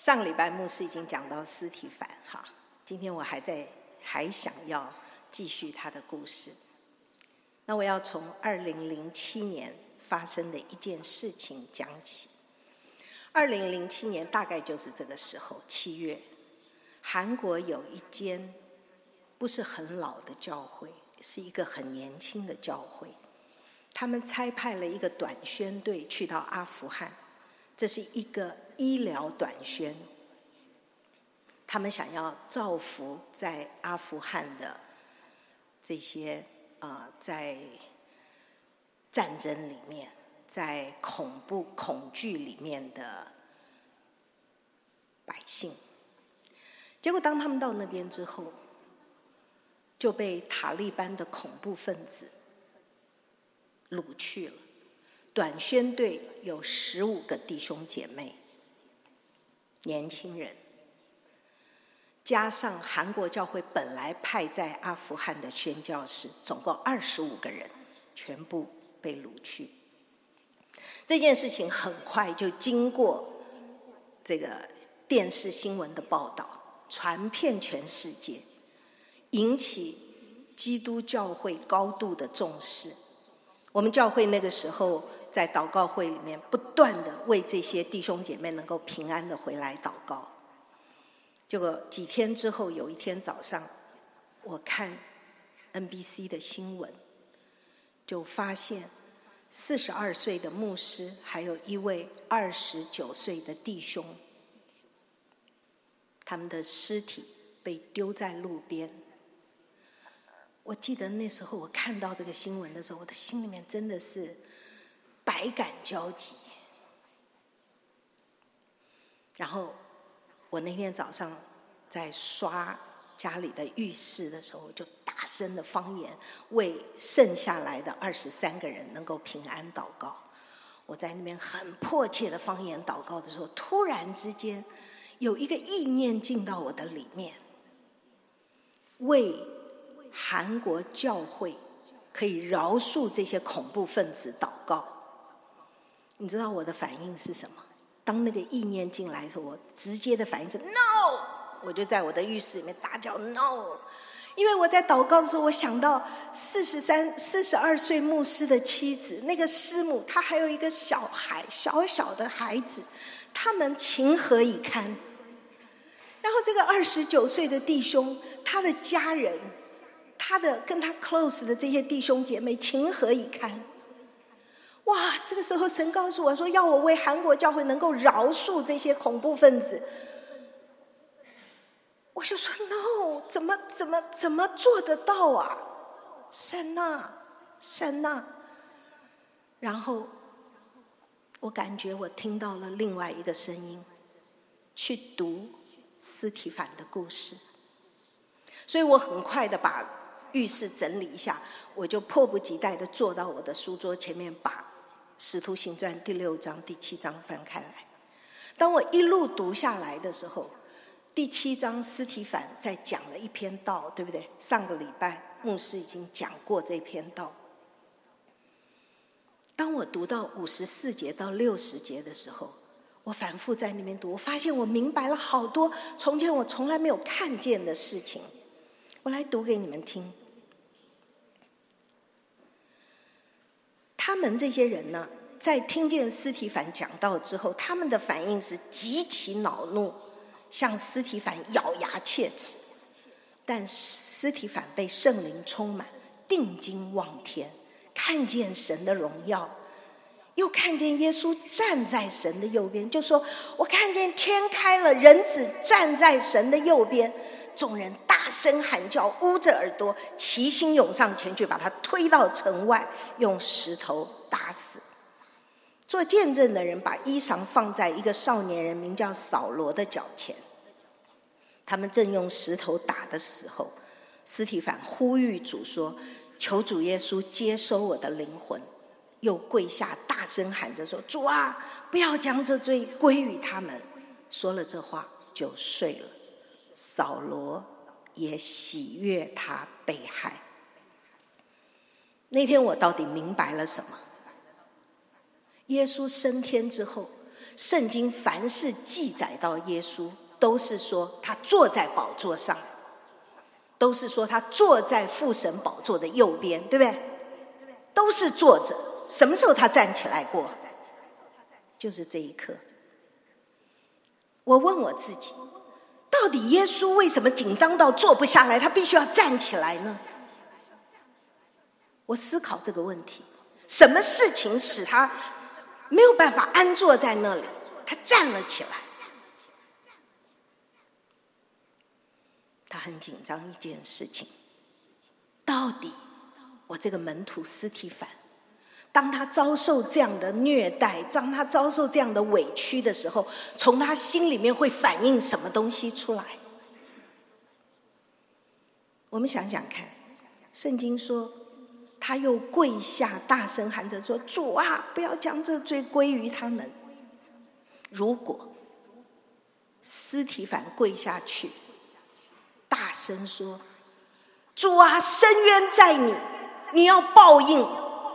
上个礼拜牧师已经讲到司提反哈，今天我还想要继续他的故事。那我要从2007年发生的一件事情讲起。2007年大概就是这个时候，7月，韩国有一间不是很老的教会，是一个很年轻的教会，他们差派了一个短宣队去到阿富汗，这是一个医疗短宣，他们想要造福在阿富汗的这些在战争里面，在恐惧里面的百姓。结果当他们到那边之后，就被塔利班的恐怖分子掳去了。短宣队有15个弟兄姐妹，年轻人，加上韩国教会本来派在阿富汗的宣教士，总共25个人，全部被掳去。这件事情很快就经过这个电视新闻的报道，传遍全世界，引起基督教会高度的重视。我们教会那个时候在祷告会里面不断的为这些弟兄姐妹能够平安的回来祷告。结果几天之后，有一天早上我看 NBC 的新闻，就发现42岁的牧师还有一位29岁的弟兄，他们的尸体被丢在路边。我记得那时候我看到这个新闻的时候，我的心里面真的是百感交集。然后我那天早上在刷家里的浴室的时候，就大声的方言为剩下来的23个人能够平安祷告。我在那边很迫切的方言祷告的时候，突然之间有一个意念进到我的里面，为韩国教会可以饶恕这些恐怖分子祷告。你知道我的反应是什么？当那个意念进来的时候，我直接的反应是 no， 我就在我的浴室里面大叫 no。 因为我在祷告的时候，我想到42岁牧师的妻子，那个师母，她还有一个小孩，小小的孩子，他们情何以堪？然后这个29岁的弟兄，他的家人，他的跟他 close 的这些弟兄姐妹情何以堪？哇！这个时候神告诉我说，要我为韩国教会能够饶恕这些恐怖分子。我就说 no， 怎么做得到啊？神啊，神啊！然后我感觉我听到了另外一个声音，去读司提反的故事。所以我很快的把浴室整理一下，我就迫不及待的坐到我的书桌前面，把使徒行传第6章第7章翻开来。当我一路读下来的时候，第7章司提反在讲了一篇道，对不对？上个礼拜牧师已经讲过这篇道。当我读到54节到60节的时候，我反复在那边读，我发现我明白了好多从前我从来没有看见的事情。我来读给你们听。他们这些人呢，在听见司提反讲道之后，他们的反应是极其恼怒，向司提反咬牙切齿。但司提反被圣灵充满，定睛望天，看见神的荣耀，又看见耶稣站在神的右边，就说我看见天开了，人子站在神的右边。众人大声喊叫，捂着耳朵，齐心涌上前去，把他推到城外，用石头打死。做见证的人把衣裳放在一个少年人名叫扫罗的脚前。他们正用石头打的时候，司提反呼吁主说，求主耶稣接收我的灵魂，又跪下大声喊着说，主啊，不要将这罪归于他们。说了这话就睡了。扫罗也喜悦他被害。那天我到底明白了什么？耶稣升天之后， 圣经凡是记载到耶稣，都是说他坐在宝座上，都是说他坐在父神宝座的右边，对不对？都是坐着。什么时候他站起来过？就是这一刻。我问我自己，到底耶稣为什么紧张到坐不下来，他必须要站起来呢？我思考这个问题，什么事情使他没有办法安坐在那里，他站了起来？他很紧张一件事情，到底我这个门徒司提反，当他遭受这样的虐待，当他遭受这样的委屈的时候，从他心里面会反映什么东西出来？我们想想看，圣经说他又跪下大声喊着说，主啊，不要将这罪归于他们。如果司提反跪下去大声说，主啊，深渊在你，你要报应，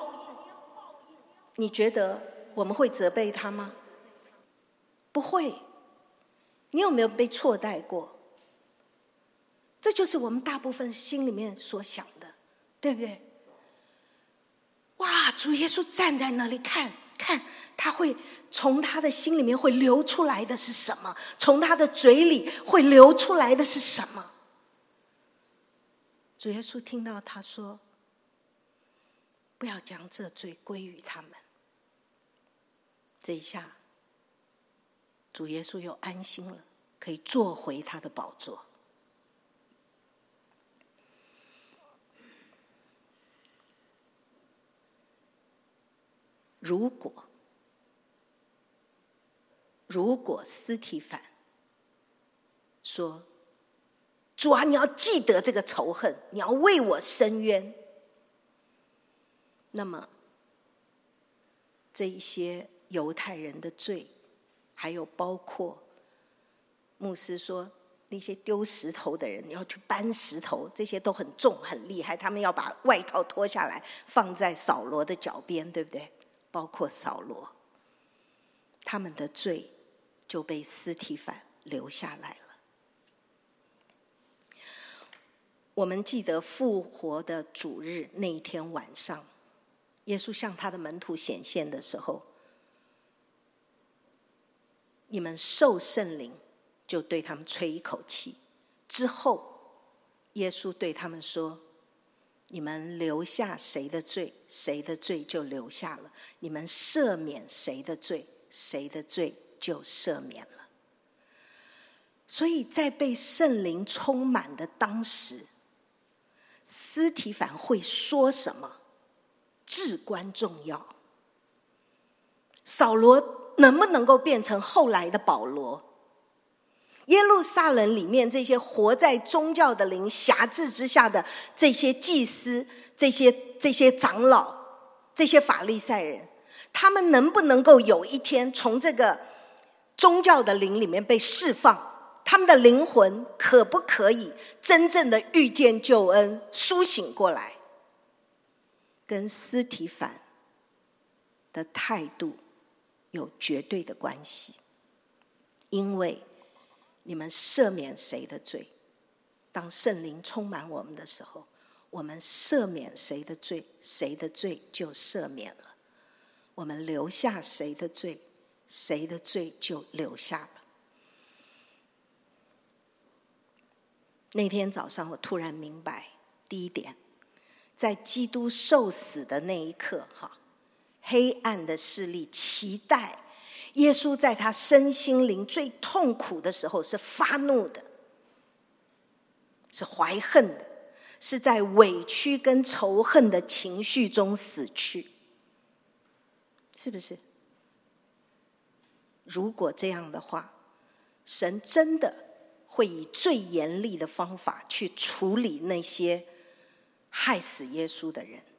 你觉得我们会责备他吗？不会。你有没有被错待过？这就是我们大部分心里面所想的，对不对？哇，主耶稣站在那里，看他会从他的心里面会流出来的是什么？从他的嘴里会流出来的是什么？主耶稣听到他说，不要将这罪归于他们。这一下主耶稣又安心了，可以坐回他的宝座。如果司提反说，主啊，你要记得这个仇恨，你要为我伸冤，那么这一些犹太人的罪，还有包括牧师说那些丢石头的人，你要去搬石头，这些都很重很厉害，他们要把外套脱下来放在扫罗的脚边，对不对？包括扫罗，他们的罪就被司提反留下来了。我们记得复活的主日那一天晚上，耶稣向他的门徒显现的时候，你们受圣灵，就对他们吹一口气。之后耶稣对他们说，你们留下谁的罪，谁的罪就留下了；你们赦免谁的罪，谁的罪就赦免了。所以在被圣灵充满的当时，司提反会说什么至关重要。扫罗能不能够变成后来的保罗？耶路撒冷里面这些活在宗教的灵辖制之下的这些祭司，这些长老，这些法利赛人，他们能不能够有一天从这个宗教的灵里面被释放？他们的灵魂可不可以真正的遇见救恩，苏醒过来？跟司提反的态度有绝对的关系。因为你们赦免谁的罪，当圣灵充满我们的时候，我们赦免谁的罪，谁的罪就赦免了；我们留下谁的罪，谁的罪就留下了。那天早上我突然明白，第一点，在基督受死的那一刻，黑暗的势力期待耶稣在他身心灵最痛苦的时候是发怒的，是怀恨的，是在委屈跟仇恨的情绪中死去，是不是？如果这样的话，神真的会以最严厉的方法去处理那些害死耶稣的人。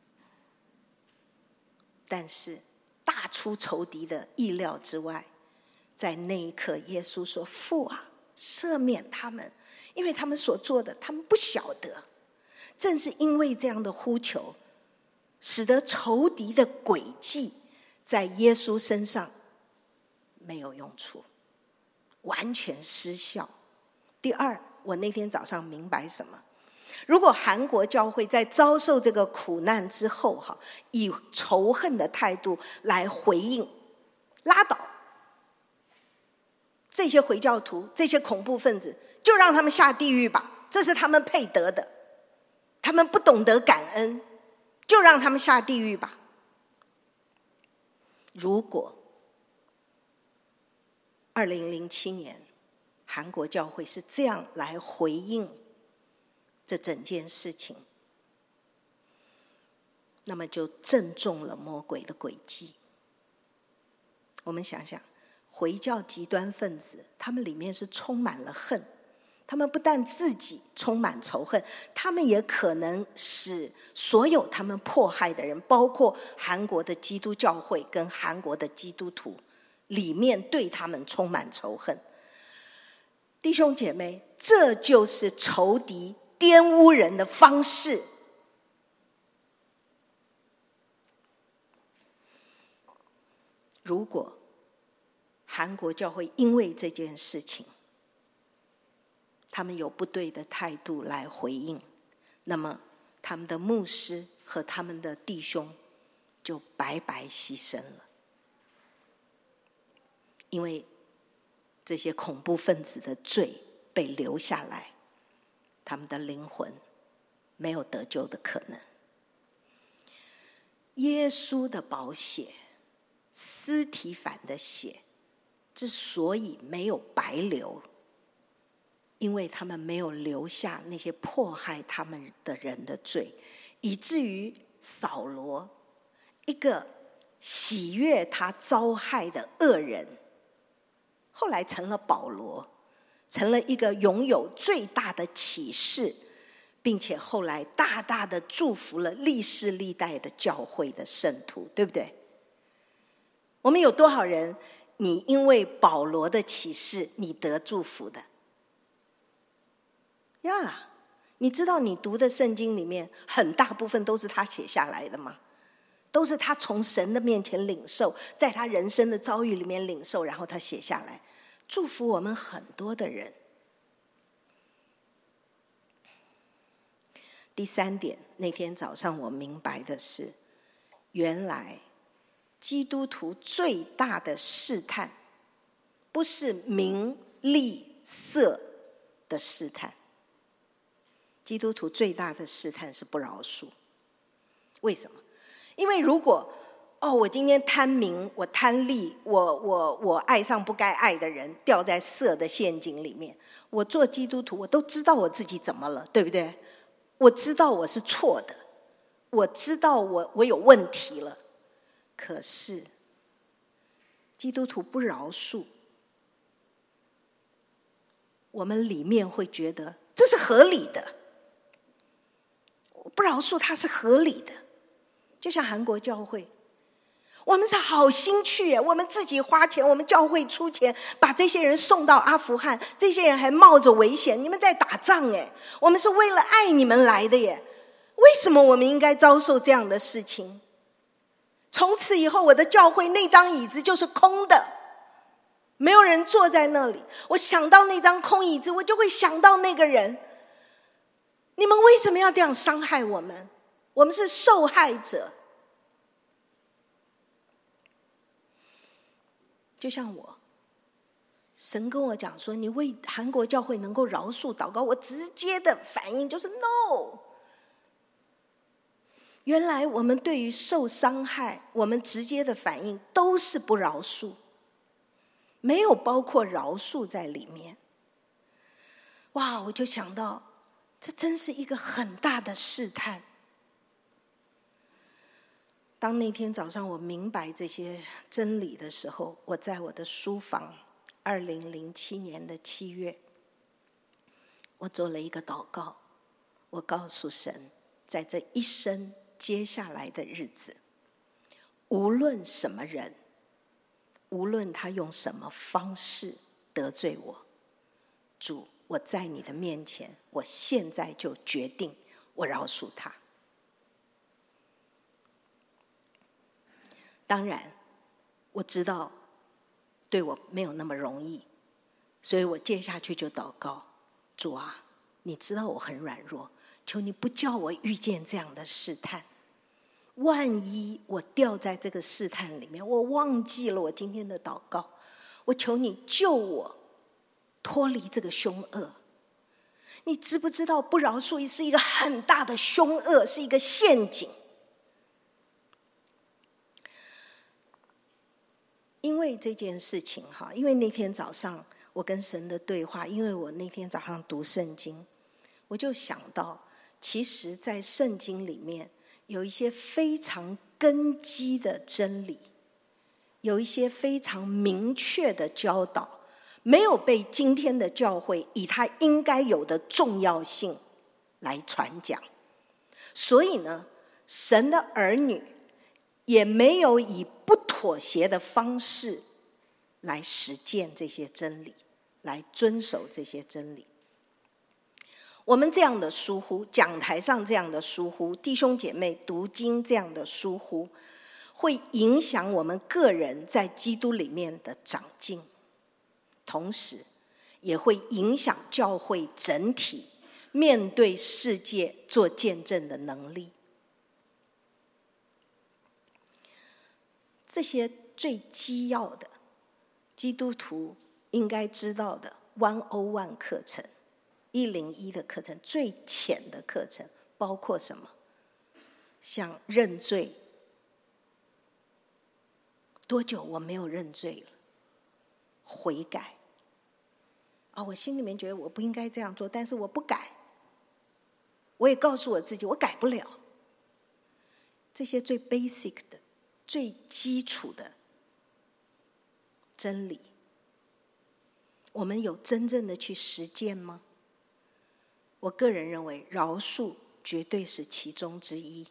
但是大出仇敌的意料之外，在那一刻耶稣说，父啊，赦免他们，因为他们所做的他们不晓得。正是因为这样的呼求，使得仇敌的诡计在耶稣身上没有用处，完全失效。第二，我那天早上明白什么？如果韩国教会在遭受这个苦难之后，以仇恨的态度来回应，拉倒，这些回教徒，这些恐怖分子，就让他们下地狱吧，这是他们配得的。他们不懂得感恩，就让他们下地狱吧。如果2007年韩国教会是这样来回应这整件事情，那么就正中了魔鬼的诡计。我们想想，回教极端分子，他们里面是充满了恨，他们不但自己充满仇恨，他们也可能使所有他们迫害的人，包括韩国的基督教会跟韩国的基督徒，里面对他们充满仇恨。弟兄姐妹，这就是仇敌玷污人的方式。如果韩国教会因为这件事情，他们有不对的态度来回应，那么他们的牧师和他们的弟兄就白白牺牲了。因为这些恐怖分子的罪被留下来，他们的灵魂没有得救的可能。耶稣的宝血，司提反的血之所以没有白流，因为他们没有留下那些迫害他们的人的罪，以至于扫罗，一个喜悦他遭害的恶人，后来成了保罗，成了一个拥有最大的启示，并且后来大大的祝福了历世历代的教会的圣徒，对不对？我们有多少人，你因为保罗的启示，你得祝福的？呀，你知道你读的圣经里面很大部分都是他写下来的吗？都是他从神的面前领受，在他人生的遭遇里面领受，然后他写下来，祝福我们很多的人。第三点，那天早上我明白的是，原来基督徒最大的试探，不是名利色的试探，基督徒最大的试探是不饶恕。为什么？因为如果我今天贪名，我贪利，我爱上不该爱的人，掉在色的陷阱里面，我做基督徒，我都知道我自己怎么了，对不对？我知道我是错的，我知道我有问题了。可是基督徒不饶恕，我们里面会觉得这是合理的，不饶恕他是合理的。就像韩国教会，我们是好心去耶，我们自己花钱，我们教会出钱把这些人送到阿富汗，这些人还冒着危险，你们在打仗耶，我们是为了爱你们来的耶，为什么我们应该遭受这样的事情？从此以后，我的教会那张椅子就是空的，没有人坐在那里。我想到那张空椅子，我就会想到那个人。你们为什么要这样伤害我们？我们是受害者。就像我，神跟我讲说，你为韩国教会能够饶恕祷告，我直接的反应就是 no。原来我们对于受伤害，我们直接的反应都是不饶恕，没有包括饶恕在里面。哇，我就想到，这真是一个很大的试探。当那天早上我明白这些真理的时候，我在我的书房，2007年的7月，我做了一个祷告，我告诉神，在这一生接下来的日子，无论什么人，无论他用什么方式得罪我，主，我在你的面前，我现在就决定我饶恕他。当然我知道对我没有那么容易，所以我接下去就祷告，主啊，你知道我很软弱，求你不叫我遇见这样的试探。万一我掉在这个试探里面，我忘记了我今天的祷告，我求你救我脱离这个凶恶。你知不知道不饶恕是一个很大的凶恶，是一个陷阱。因为这件事情因为那天早上我跟神的对话，因为我那天早上读圣经，我就想到其实在圣经里面有一些非常根基的真理，有一些非常明确的教导，没有被今天的教会以它应该有的重要性来传讲。所以呢，神的儿女也没有以不妥协的方式来实践这些真理，来遵守这些真理。我们这样的疏忽，讲台上这样的疏忽，弟兄姐妹读经这样的疏忽，会影响我们个人在基督里面的长进，同时也会影响教会整体面对世界做见证的能力。这些最基要的基督徒应该知道的101课程，101的课程，最浅的课程包括什么？像认罪，多久我没有认罪了？悔改我心里面觉得我不应该这样做，但是我不改，我也告诉我自己我改不了。这些最 basic 的最基础的真理，我们有真正的去实践吗？我个人认为饶恕绝对是其中之一。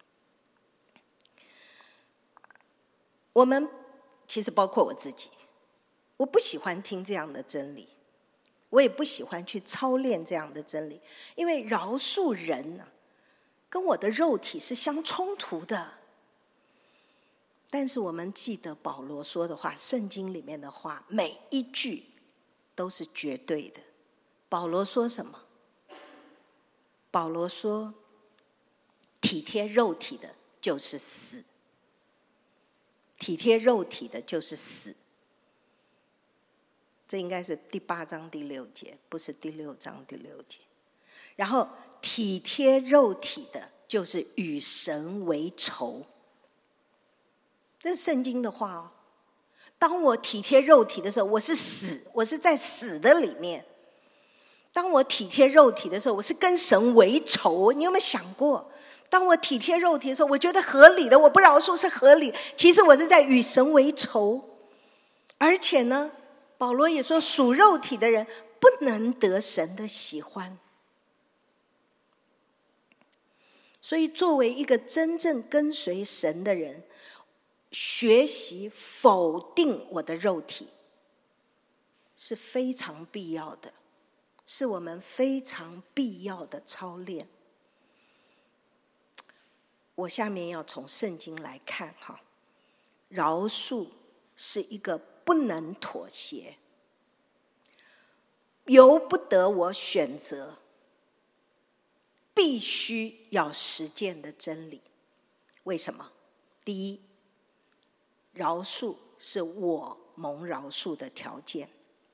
我们其实包括我自己，我不喜欢听这样的真理，我也不喜欢去操练这样的真理，因为饶恕人跟我的肉体是相冲突的。但是我们记得保罗说的话，圣经里面的话，每一句都是绝对的。保罗说什么？保罗说，体贴肉体的就是死，体贴肉体的就是死。这应该是第8章第6节，不是第6章第6节。然后体贴肉体的就是与神为仇。这是圣经的话当我体贴肉体的时候，我是死，我是在死的里面。当我体贴肉体的时候，我是跟神为仇。你有没有想过，当我体贴肉体的时候，我觉得合理的，我不饶恕是合理，其实我是在与神为仇。而且呢，保罗也说属肉体的人不能得神的喜欢。所以作为一个真正跟随神的人，学习否定我的肉体是非常必要的，是我们非常必要的操练。我下面要从圣经来看饶恕是一个不能妥协，由不得我选择，必须要实践的真理。为什么？第一，饶恕是我蒙饶恕的条件。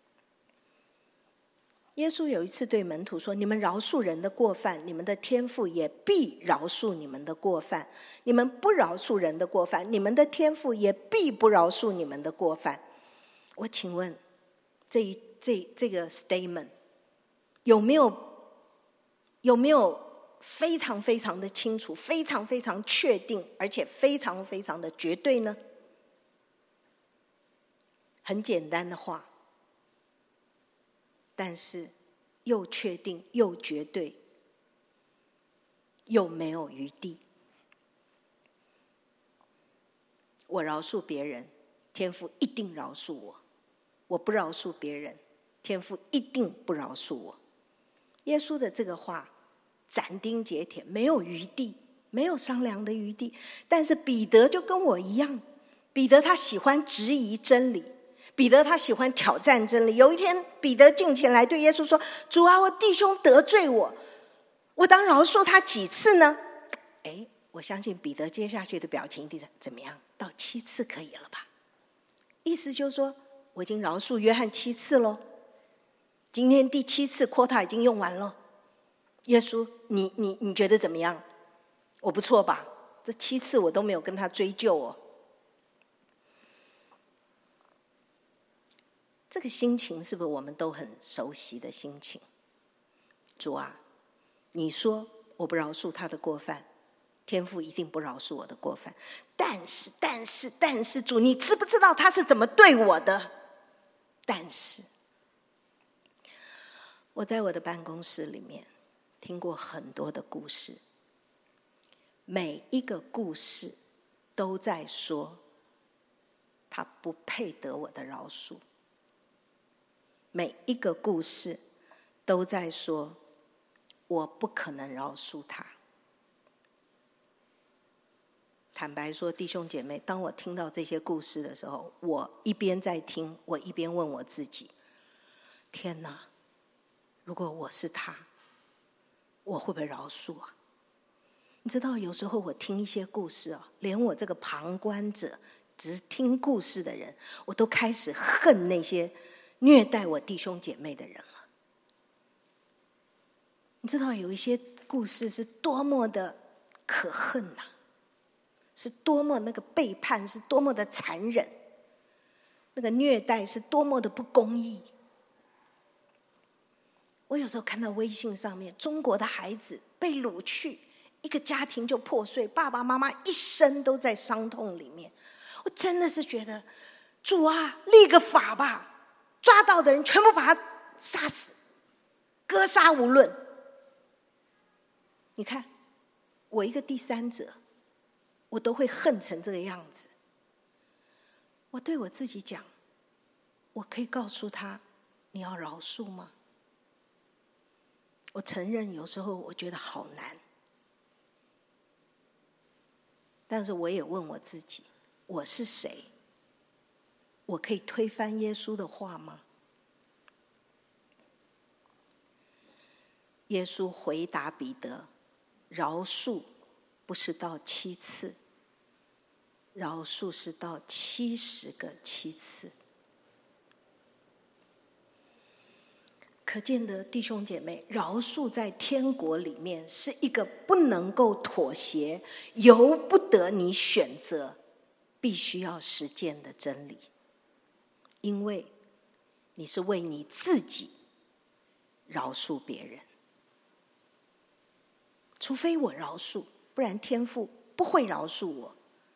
耶稣有一次对门徒说，你们饶恕人的过犯，你们的天父也必饶恕你们的过犯；你们不饶恕人的过犯，你们的天父也必不饶恕你们的过犯。我请问这个 statement 有没有非常非常的清楚，非常非常确定，而且非常非常的绝对呢？很简单的话，但是又确定又绝对，又没有余地。我饶恕别人，天父一定饶恕我；我不饶恕别人，天父一定不饶恕我。耶稣的这个话斩钉截铁，没有余地，没有商量的余地。但是彼得就跟我一样，彼得他喜欢质疑真理， 彼得他喜欢挑战真理。有一天彼得进前来对耶稣说，主啊，我弟兄得罪我当饶恕他几次呢？我相信彼得接下去的表情一定是怎么样？到7次可以了吧？意思就是说，我已经饶恕约翰7次了，今天第7次 quota 已经用完了。耶稣，你觉得怎么样？我不错吧？这7次我都没有跟他追究哦。这个心情是不是我们都很熟悉的心情？主啊，你说我不饶恕他的过犯，天父一定不饶恕我的过犯。但是主，你知不知道他是怎么对我的？但是我在我的办公室里面听过很多的故事，每一个故事都在说他不配得我的饶恕，每一个故事都在说我不可能饶恕他。坦白说，弟兄姐妹，当我听到这些故事的时候，我一边在听，我一边问我自己，天哪，如果我是他，我会不会饶恕啊？你知道有时候我听一些故事啊，连我这个旁观者只是听故事的人，我都开始恨那些虐待我弟兄姐妹的人了。你知道有一些故事是多么的可恨啊，是多么那个背叛是多么的残忍，那个虐待是多么的不公义。我有时候看到微信上面中国的孩子被掳去，一个家庭就破碎，爸爸妈妈一生都在伤痛里面，我真的是觉得，主啊，立个法吧，抓到的人全部把他杀死，格杀无论。你看，我一个第三者，我都会恨成这个样子。我对我自己讲，我可以告诉他，你要饶恕吗？我承认有时候我觉得好难，但是我也问我自己，我是谁？我可以推翻耶稣的话吗？耶稣回答彼得，饶恕不是到7次，饶恕是到70个7次。可见的弟兄姐妹，饶恕在天国里面是一个不能够妥协，由不得你选择，必须要实践的真理。因为你是为你自己饶恕别人，除非我饶恕，不然天父不会饶恕我。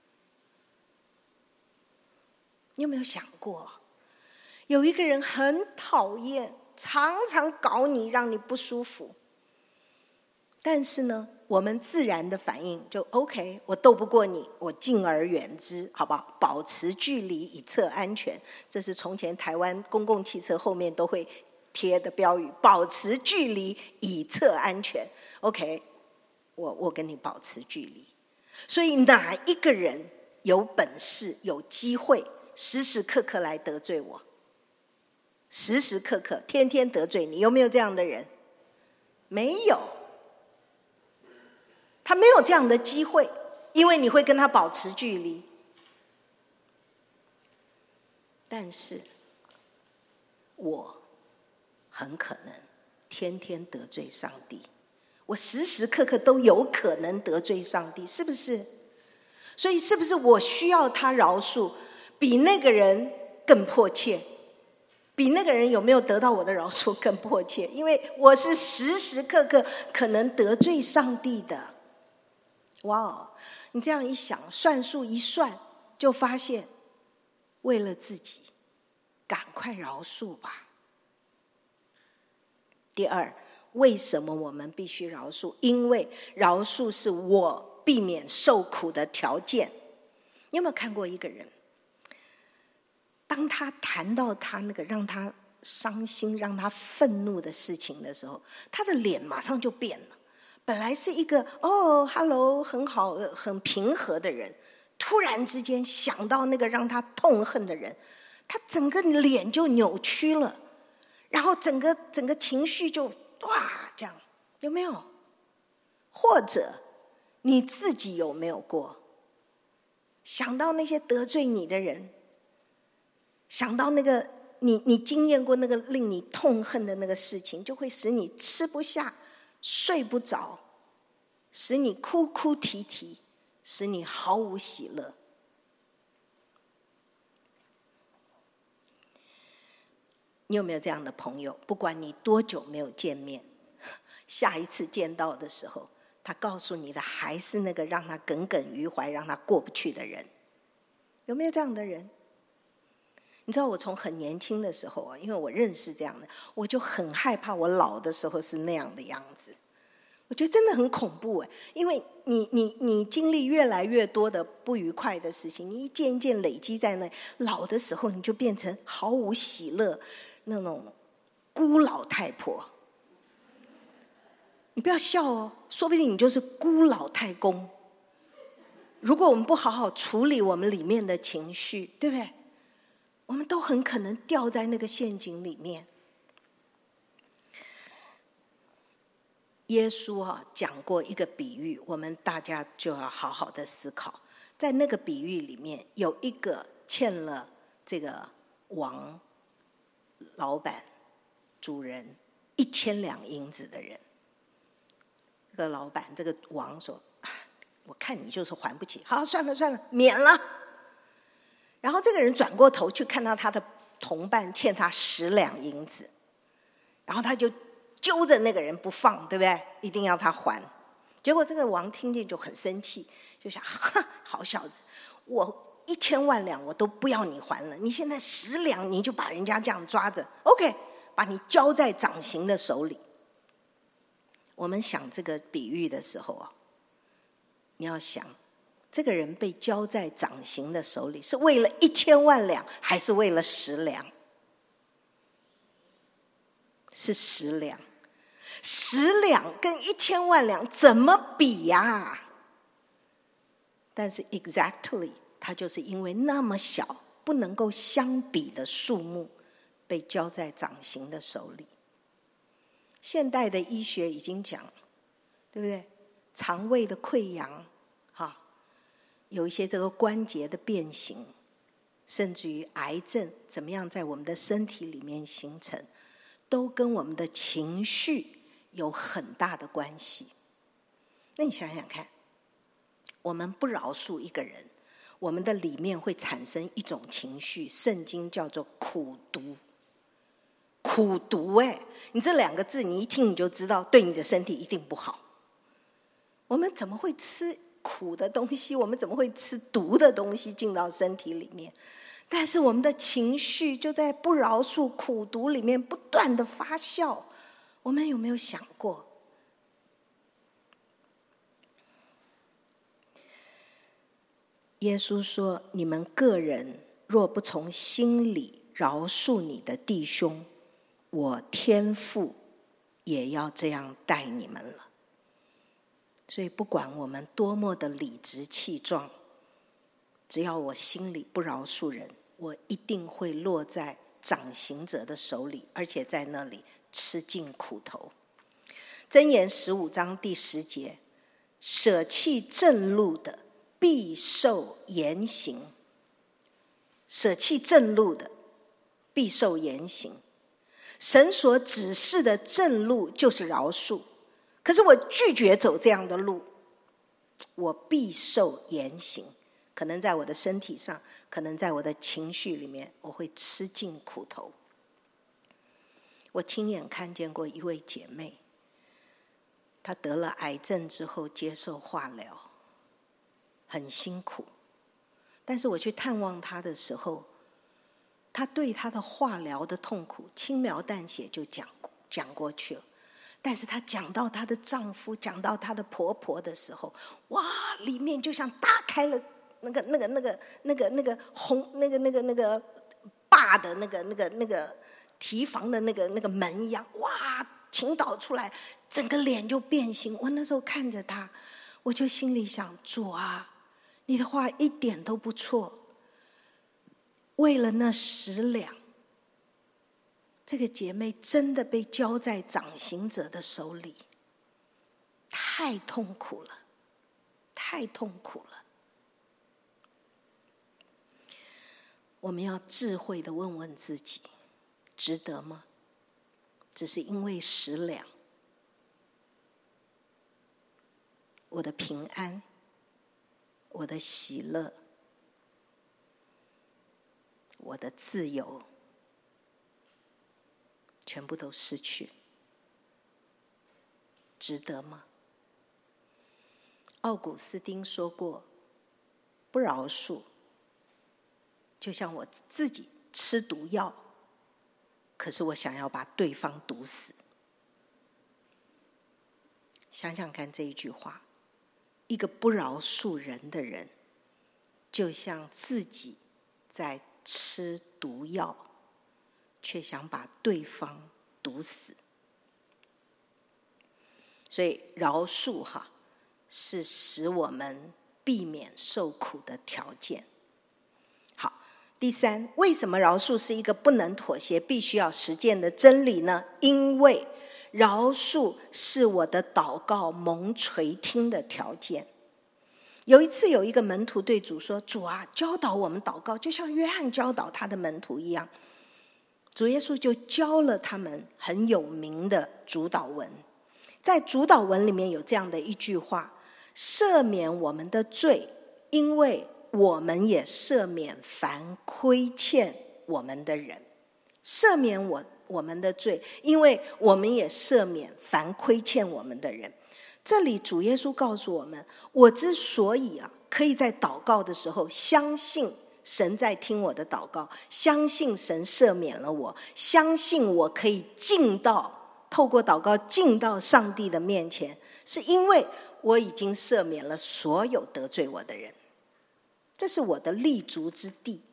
你有没有想过，有一个人很讨厌，常常搞你，让你不舒服，但是呢，我们自然的反应就 OK， 我斗不过你，我敬而远之，好不好？保持距离以策安全，这是从前台湾公共汽车后面都会贴的标语，保持距离以策安全。 OK， 我跟你保持距离。所以哪一个人有本事有机会时时刻刻来得罪我，时时刻刻天天得罪你？有没有这样的人？没有，他没有这样的机会，因为你会跟他保持距离。但是我很可能天天得罪上帝，我时时刻刻都有可能得罪上帝，是不是？所以是不是我需要他饶恕比那个人更迫切，比那个人有没有得到我的饶恕更迫切？因为我是时时刻刻可能得罪上帝的。哇，你这样一想，算数一算，就发现为了自己赶快饶恕吧。第二，为什么我们必须饶恕？因为饶恕是我避免受苦的条件。你有没有看过一个人，当他谈到他那个让他伤心让他愤怒的事情的时候，他的脸马上就变了。本来是一个hello 很好很平和的人，突然之间想到那个让他痛恨的人， 他整个脸就扭曲了，然后整个情绪就哇这样，有没有？或者你自己有没有过？想到那些得罪你的人，想到那个你经验过那个令你痛恨的那个事情，就会使你吃不下、睡不着，使你哭哭啼啼，使你毫无喜乐。你有没有这样的朋友？不管你多久没有见面，下一次见到的时候，他告诉你的还是那个让他耿耿于怀、让他过不去的人。有没有这样的人？你知道我从很年轻的时候啊，因为我认识这样的，我就很害怕我老的时候是那样的样子。我觉得真的很恐怖哎，因为你经历越来越多的不愉快的事情，你一件一件累积在那，老的时候你就变成毫无喜乐那种孤老太婆。你不要笑哦，说不定你就是孤老太公。如果我们不好好处理我们里面的情绪，对不对？我们都很可能掉在那个陷阱里面。耶稣讲过一个比喻，我们大家就要好好的思考。在那个比喻里面，有一个欠了这个王老板主人1000两银子的人。这个老板，这个王说：“我看你就是还不起，好，算了，免了。”然后这个人转过头去看到他的同伴欠他10两银子，然后他就揪着那个人不放，对不对？一定要他还。结果这个王听见就很生气，就想：好小子，我1000万两我都不要你还了，你现在10两你就把人家这样抓着 ，OK， 把你交在掌刑的手里。我们想这个比喻的时候你要想，这个人被交在掌刑的手里，是为了1000万两，还是为了10两？是10两。10两跟1000万两怎么比呀？但是 exactly， 它就是因为那么小，不能够相比的数目，被交在掌刑的手里。现代的医学已经讲，对不对？肠胃的溃疡，有一些这个关节的变形，甚至于癌症怎么样在我们的身体里面形成，都跟我们的情绪有很大的关系。那你想想看，我们不饶恕一个人，我们的里面会产生一种情绪，圣经叫做苦毒。苦毒你这2个字你一听你就知道对你的身体一定不好。我们怎么会吃苦的东西？我们怎么会吃毒的东西进到身体里面？但是我们的情绪就在不饶恕、苦毒里面不断的发酵。我们有没有想过？耶稣说：“你们个人若不从心里饶恕你的弟兄，我天父也要这样待你们了。”所以不管我们多么的理直气壮，只要我心里不饶恕人，我一定会落在掌刑者的手里，而且在那里吃尽苦头。箴言15章第10节，舍弃正路的必受严刑。舍弃正路的必受严刑。神所指示的正路就是饶恕，可是我拒绝走这样的路，我必受严刑。可能在我的身体上，可能在我的情绪里面，我会吃尽苦头。我亲眼看见过一位姐妹，她得了癌症之后接受化疗，很辛苦。但是我去探望她的时候，她对她的化疗的痛苦轻描淡写就讲过去了。但是她讲到她的丈夫，讲到她的婆婆的时候，哇，里面就像打开了那个红那个坝的那个提防的那个门一样，哇，倾倒出来，整个脸就变形。我那时候看着她，我就心里想：主啊，你的话一点都不错。 为了那10两，这个姐妹真的被交在掌刑者的手里，太痛苦了，太痛苦了。我们要智慧地问问自己，值得吗？只是因为10两，我的平安，我的喜乐，我的自由，全部都失去，值得吗？奥古斯丁说过，不饶恕就像我自己吃毒药，可是我想要把对方毒死。想想看这一句话，一个不饶恕人的人，就像自己在吃毒药，却想把对方毒死。所以饶恕是使我们避免受苦的条件。好，第3，为什么饶恕是一个不能妥协、必须要实践的真理呢？因为饶恕是我的祷告蒙垂听的条件。有一次，有一个门徒对主说：“主啊，教导我们祷告，就像约翰教导他的门徒一样。”主耶稣就教了他们很有名的主祷文。在主祷文里面有这样的一句话：赦免我们的罪，因为我们也赦免凡亏欠我们的人。赦免我们的罪，因为我们也赦免凡亏欠我们的人。这里主耶稣告诉我们，我之所以可以在祷告的时候相信神在听我的祷告，相信神赦免了我，相信我可以透过祷告进到上帝的面前，是因为我已经赦免了所有得罪我的人，这是我的立足之地。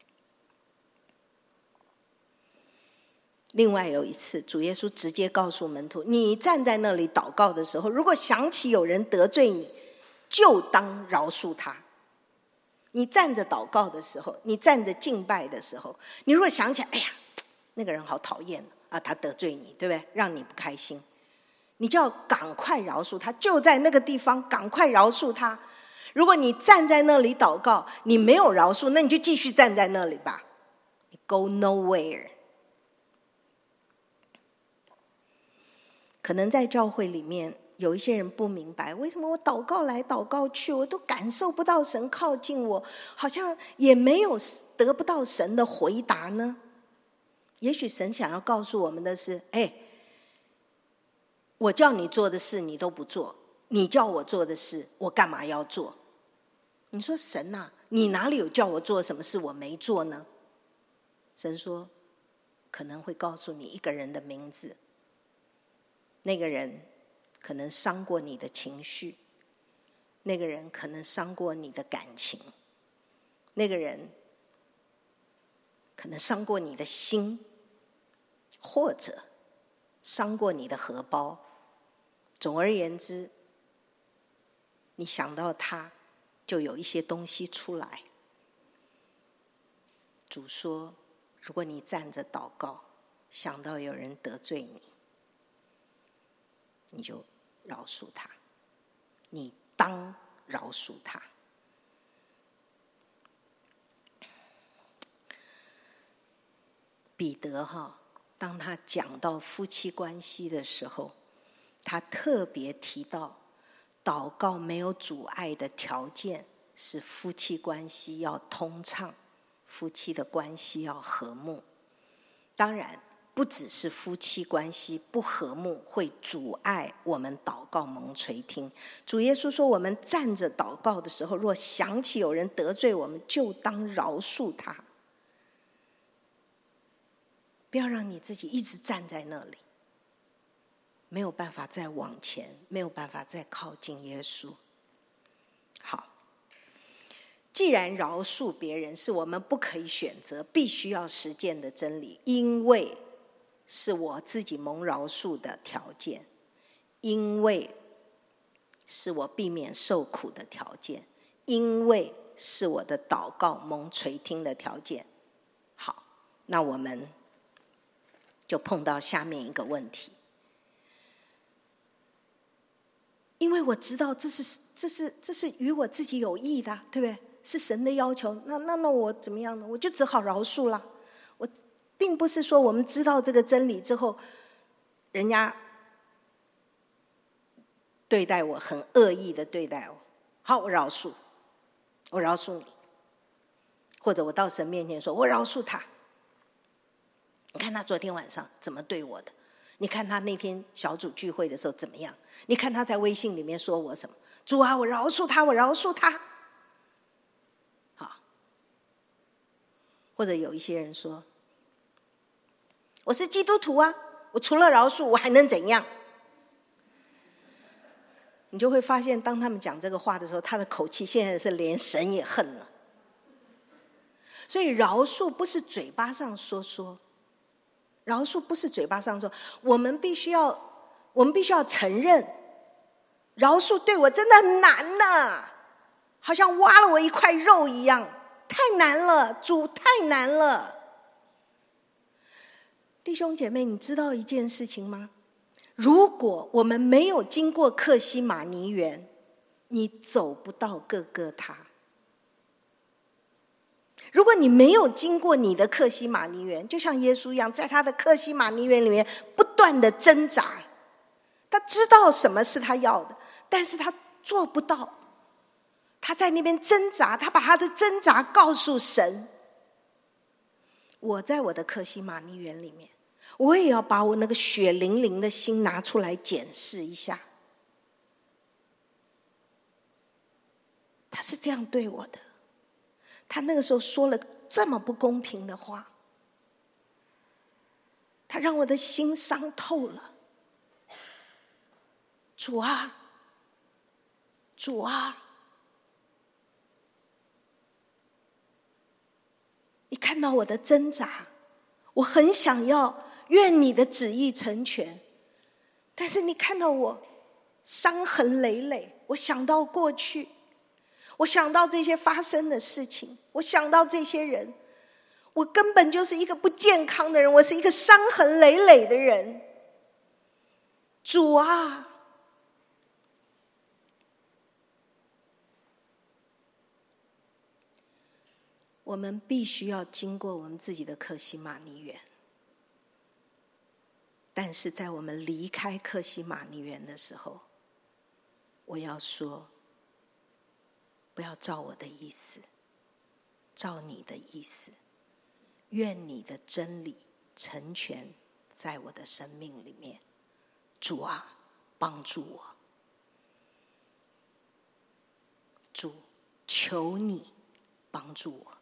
另外有一次，主耶稣直接告诉门徒，你站在那里祷告的时候，如果想起有人得罪你，就当饶恕他。你站着祷告的时候，你站着敬拜的时候，你如果想起来，哎呀，那个人好讨厌他得罪你，对不对？让你不开心，你就要赶快饶恕他，就在那个地方赶快饶恕他。如果你站在那里祷告，你没有饶恕，那你就继续站在那里吧，你 go nowhere。可能在教会里面有一些人不明白，为什么我祷告来祷告去，我都感受不到神靠近我，好像也没有得不到神的回答呢？也许神想要告诉我们的是，我叫你做的事你都不做，你叫我做的事我干嘛要做？你说神啊，你哪里有叫我做什么事我没做呢？神说，可能会告诉你一个人的名字，那个人可能伤过你的情绪，那个人可能伤过你的感情，那个人可能伤过你的心，或者伤过你的荷包。总而言之，你想到他，就有一些东西出来。主说，如果你站着祷告，想到有人得罪你，你就饶恕他，你当饶恕他。彼得当他讲到夫妻关系的时候，他特别提到，祷告没有阻碍的条件是夫妻关系要通畅，夫妻的关系要和睦。当然不只是夫妻关系不和睦会阻碍我们祷告蒙垂听。主耶稣说，我们站着祷告的时候，若想起有人得罪我们，就当饶恕他。不要让你自己一直站在那里，没有办法再往前，没有办法再靠近耶稣。好，既然饶恕别人是我们不可以选择，必须要实践的真理，因为是我自己蒙饶恕的条件，因为是我避免受苦的条件，因为是我的祷告蒙垂听的条件， 好，那我们就碰到下面一个问题，因为我知道这是与我自己有益的，对不对？是神的要求，那我怎么样呢？我就只好饶恕了。我并不是说我们知道这个真理之后，人家对待我很恶意的对待我，好，我饶恕你，或者我到神面前说，我饶恕他。你看他昨天晚上怎么对我的？你看他那天小组聚会的时候怎么样？你看他在微信里面说我什么？主啊，我饶恕他，我饶恕他。好，或者有一些人说，我是基督徒啊，我除了饶恕，我还能怎样？你就会发现，当他们讲这个话的时候，他的口气现在是连神也恨了。所以饶恕不是嘴巴上说，饶恕不是嘴巴上说，我们必须要承认，饶恕对我真的很难呢，好像挖了我一块肉一样，太难了，主太难了。弟兄姐妹，你知道一件事情吗？如果我们没有经过客西马尼园，你走不到各各他。如果你没有经过你的客西马尼园，就像耶稣一样，在他的客西马尼园里面不断的挣扎，他知道什么是他要的，但是他做不到。他在那边挣扎，他把他的挣扎告诉神。我在我的客西马尼园里面，我也要把我那个血淋淋的心拿出来检视一下。他是这样对我的，他那个时候说了这么不公平的话，他让我的心伤透了。主啊，主啊，你看到我的挣扎，我很想要愿你的旨意成全，但是你看到我伤痕累累，我想到过去，我想到这些发生的事情，我想到这些人，我根本就是一个不健康的人，我是一个伤痕累累的人。主啊，我们必须要经过我们自己的客西马尼园，但是在我们离开客西马尼园的时候，我要说，不要照我的意思，照你的意思，愿你的真理成全在我的生命里面。主啊，帮助我。主，求你帮助我。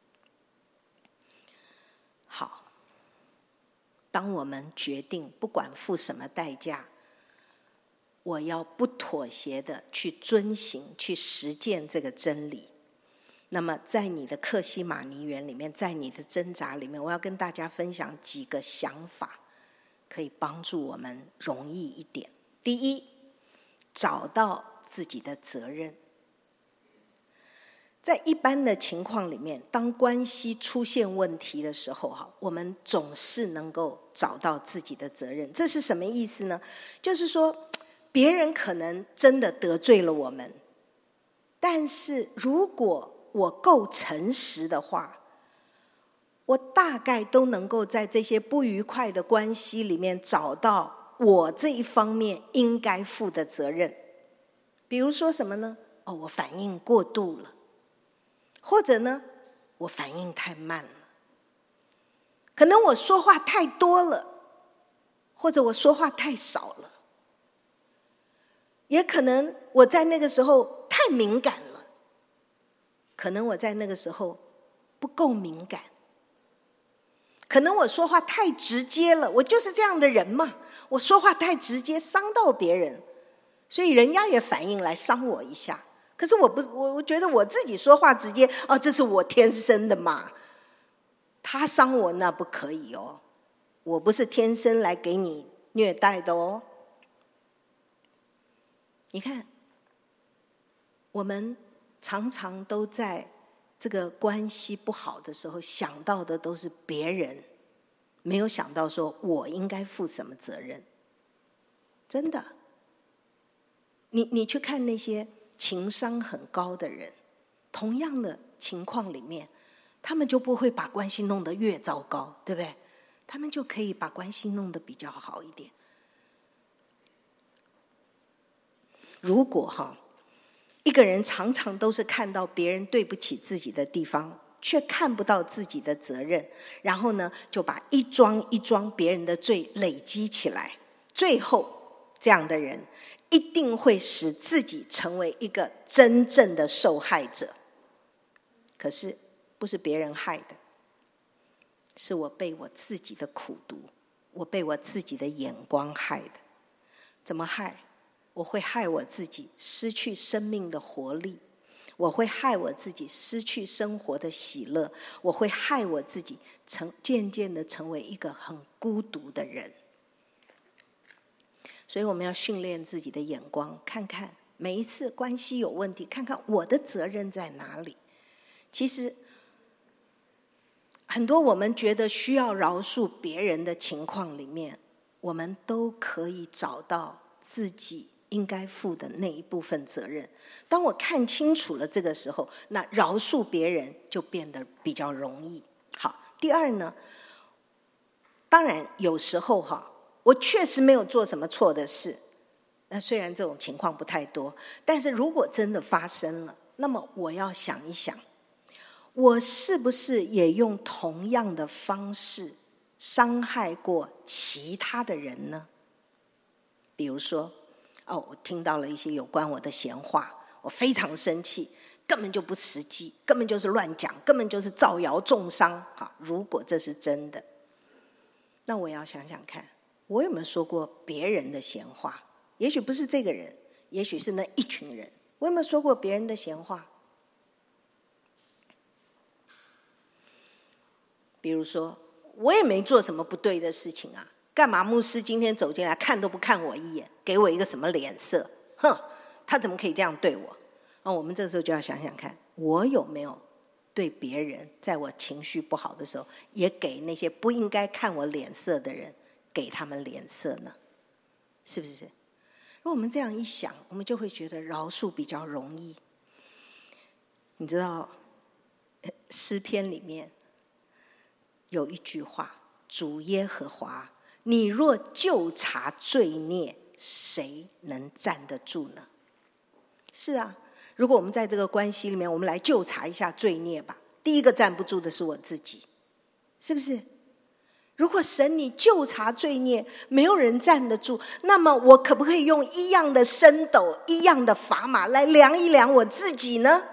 好，当我们决定不管付什么代价，我要不妥协的去遵行、去实践这个真理，那么在你的客西马尼园里面，在你的挣扎里面，我要跟大家分享几个想法，可以帮助我们容易一点。第一，找到自己的责任。在一般的情况里面，当关系出现问题的时候，我们总是能够找到自己的责任。这是什么意思呢？就是说，别人可能真的得罪了我们，但是如果我够诚实的话，我大概都能够在这些不愉快的关系里面找到我这一方面应该负的责任。比如说什么呢？我反应过度了，或者呢，我反应太慢了，可能我说话太多了，或者我说话太少了，也可能我在那个时候太敏感了，可能我在那个时候不够敏感，可能我说话太直接了，我就是这样的人嘛，我说话太直接伤到别人，所以人家也反应来伤我一下。可是我觉得我自己说话直接，这是我天生的嘛，他伤我那不可以哦，我不是天生来给你虐待的哦。你看，我们常常都在这个关系不好的时候，想到的都是别人，没有想到说我应该负什么责任。真的，你去看那些情商很高的人，同样的情况里面，他们就不会把关系弄得越糟糕，对不对？他们就可以把关系弄得比较好一点。如果一个人常常都是看到别人对不起自己的地方，却看不到自己的责任，然后呢，就把一桩一桩别人的罪累积起来，最后这样的人一定会使自己成为一个真正的受害者。可是不是别人害的，是我被我自己的苦毒，我被我自己的眼光害的。怎么害？我会害我自己失去生命的活力，我会害我自己失去生活的喜乐，我会害我自己渐渐的成为一个很孤独的人。所以我们要训练自己的眼光，看看每一次关系有问题，看看我的责任在哪里。其实很多我们觉得需要饶恕别人的情况里面，我们都可以找到自己应该负的那一部分责任。当我看清楚了这个时候，那饶恕别人就变得比较容易。好，第二呢，当然有时候我确实没有做什么错的事，虽然这种情况不太多，但是如果真的发生了，那么我要想一想，我是不是也用同样的方式伤害过其他的人呢？比如说我听到了一些有关我的闲话，我非常生气，根本就不实际，根本就是乱讲，根本就是造谣中伤。如果这是真的，那我要想想看，我有没有说过别人的闲话？也许不是这个人，也许是那一群人，我有没有说过别人的闲话？比如说我也没做什么不对的事情啊，干嘛牧师今天走进来看都不看我一眼，给我一个什么脸色？哼，他怎么可以这样对我？我们这时候就要想想看，我有没有对别人在我情绪不好的时候，也给那些不应该看我脸色的人给他们脸色呢？是不是？如果我们这样一想，我们就会觉得饶恕比较容易。你知道诗篇里面有一句话，主耶和华，你若究察罪孽，谁能站得住呢？是啊，如果我们在这个关系里面，我们来究察一下罪孽吧，第一个站不住的是我自己，是不是？如果神你究察罪孽，没有人站得住，那么我可不可以用一样的升斗，一样的砝码来量一量我自己呢？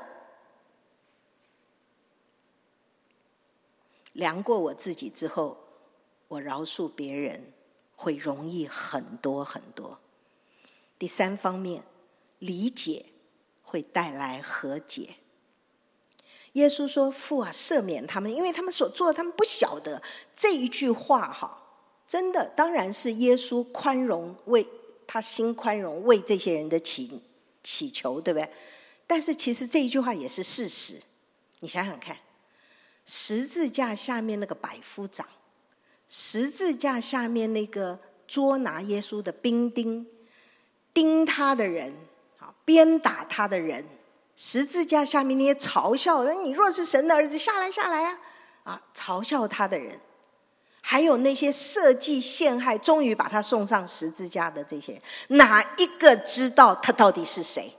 量过我自己之后，我饶恕别人会容易很多很多。第三方面，理解会带来和解。耶稣说，父啊，赦免他们，因为他们所做的他们不晓得。这一句话真的当然是耶稣宽容，为他心宽容，为这些人的祈求，对不对？但是其实这一句话也是事实。你想想看，十字架下面那个百夫长，十字架下面那个捉拿耶稣的兵丁，钉他的人，鞭打他的人，十字架下面那些嘲笑的，你若是神的儿子，下来啊，嘲笑他的人，还有那些设计陷害，终于把他送上十字架的这些人，哪一个知道他到底是谁？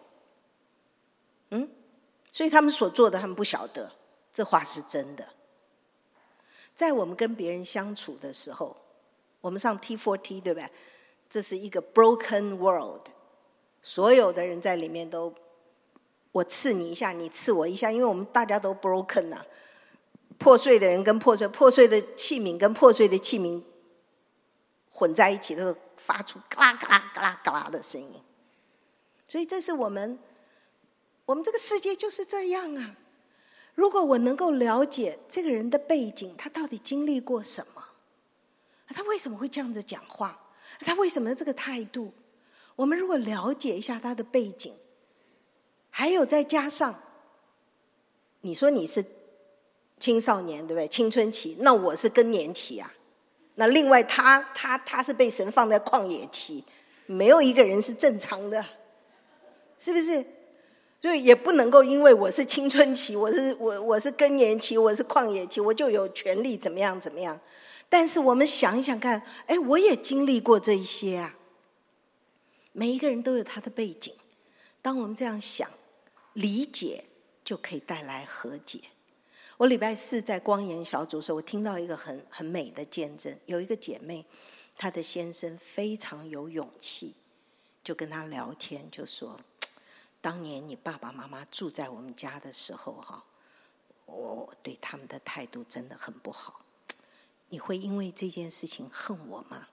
所以他们所做的他们不晓得，这话是真的。在我们跟别人相处的时候，我们上 T4T 对不对？这是一个 broken world， 所有的人在里面都我刺你一下，你刺我一下，因为我们大家都 broken 啊，破碎的人跟破碎的器皿跟破碎的器皿混在一起，都发出嘎啦嘎啦嘎啦嘎啦的声音。所以这是我们这个世界就是这样啊。如果我能够了解这个人的背景，他到底经历过什么，他为什么会这样子讲话，他为什么这个态度，我们如果了解一下他的背景，还有再加上你说你是青少年对不对？青春期，那我是更年期啊。那另外他是被神放在旷野期，没有一个人是正常的，是不是？所以也不能够因为我是青春期，我是更年期，我是旷野期，我就有权利怎么样怎么样。但是我们想一想看，我也经历过这一些啊。每一个人都有他的背景，当我们这样想，理解就可以带来和解。我礼拜四在光研小组的时候，我听到一个很美的见证，有一个姐妹，她的先生非常有勇气，就跟她聊天，就说当年你爸爸妈妈住在我们家的时候我对他们的态度真的很不好，你会因为这件事情恨我吗？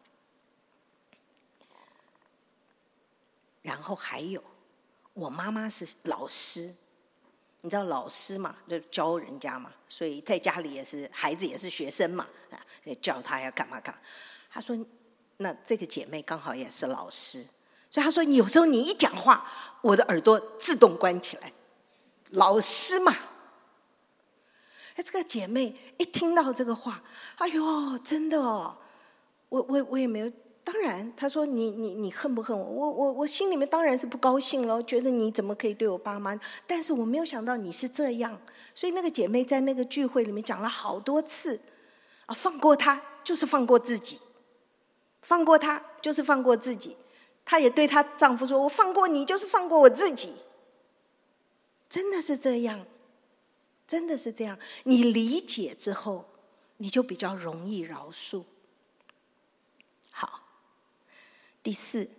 然后还有，我妈妈是老师，你知道老师嘛，就教人家嘛，所以在家里也是孩子也是学生嘛，教他要干嘛干嘛。他说，那这个姐妹刚好也是老师，所以他说有时候你一讲话，我的耳朵自动关起来。老师嘛，这个姐妹一听到这个话，哎呦，真的哦，我也没有。当然，他说你恨不恨我？我心里面当然是不高兴了，觉得你怎么可以对我爸妈？但是我没有想到你是这样，所以那个姐妹在那个聚会里面讲了好多次啊，放过他就是放过自己，放过他就是放过自己。她也对她丈夫说：“我放过你就是放过我自己。”真的是这样，真的是这样。你理解之后，你就比较容易饶恕。好。第四，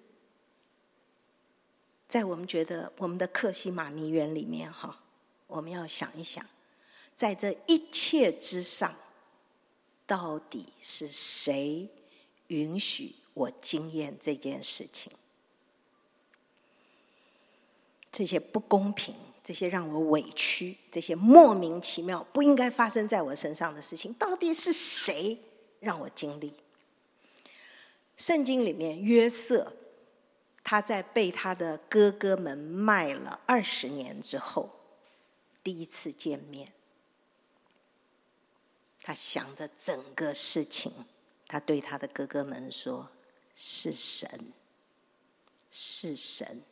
在我们觉得我们的客西马尼园里面我们要想一想，在这一切之上，到底是谁允许我经验这件事情？这些不公平，这些让我委屈，这些莫名其妙不应该发生在我身上的事情，到底是谁让我经历？圣经里面约瑟，他在被他的哥哥们卖了20年之后，第一次见面，他想着整个事情，他对他的哥哥们说：“是神，是神。”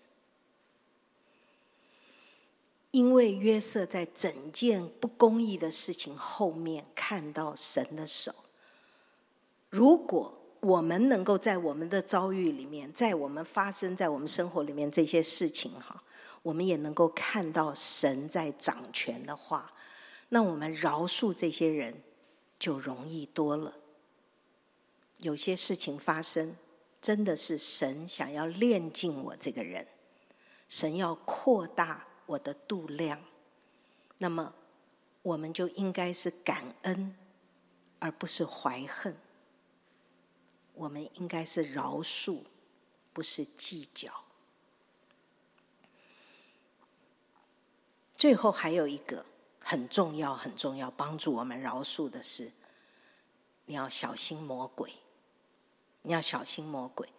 因为约瑟在整件不公义的事情后面看到神的手。如果我们能够在我们的遭遇里面，在我们发生在我们生活里面这些事情我们也能够看到神在掌权的话，那我们饶恕这些人就容易多了。有些事情发生，真的是神想要炼净我这个人，神要扩大我的度量，那么我们就应该是感恩，而不是怀恨。我们应该是饶恕，不是计较。最后还有一个很重要很重要帮助我们饶恕的是，你要小心魔鬼，你要小心魔鬼。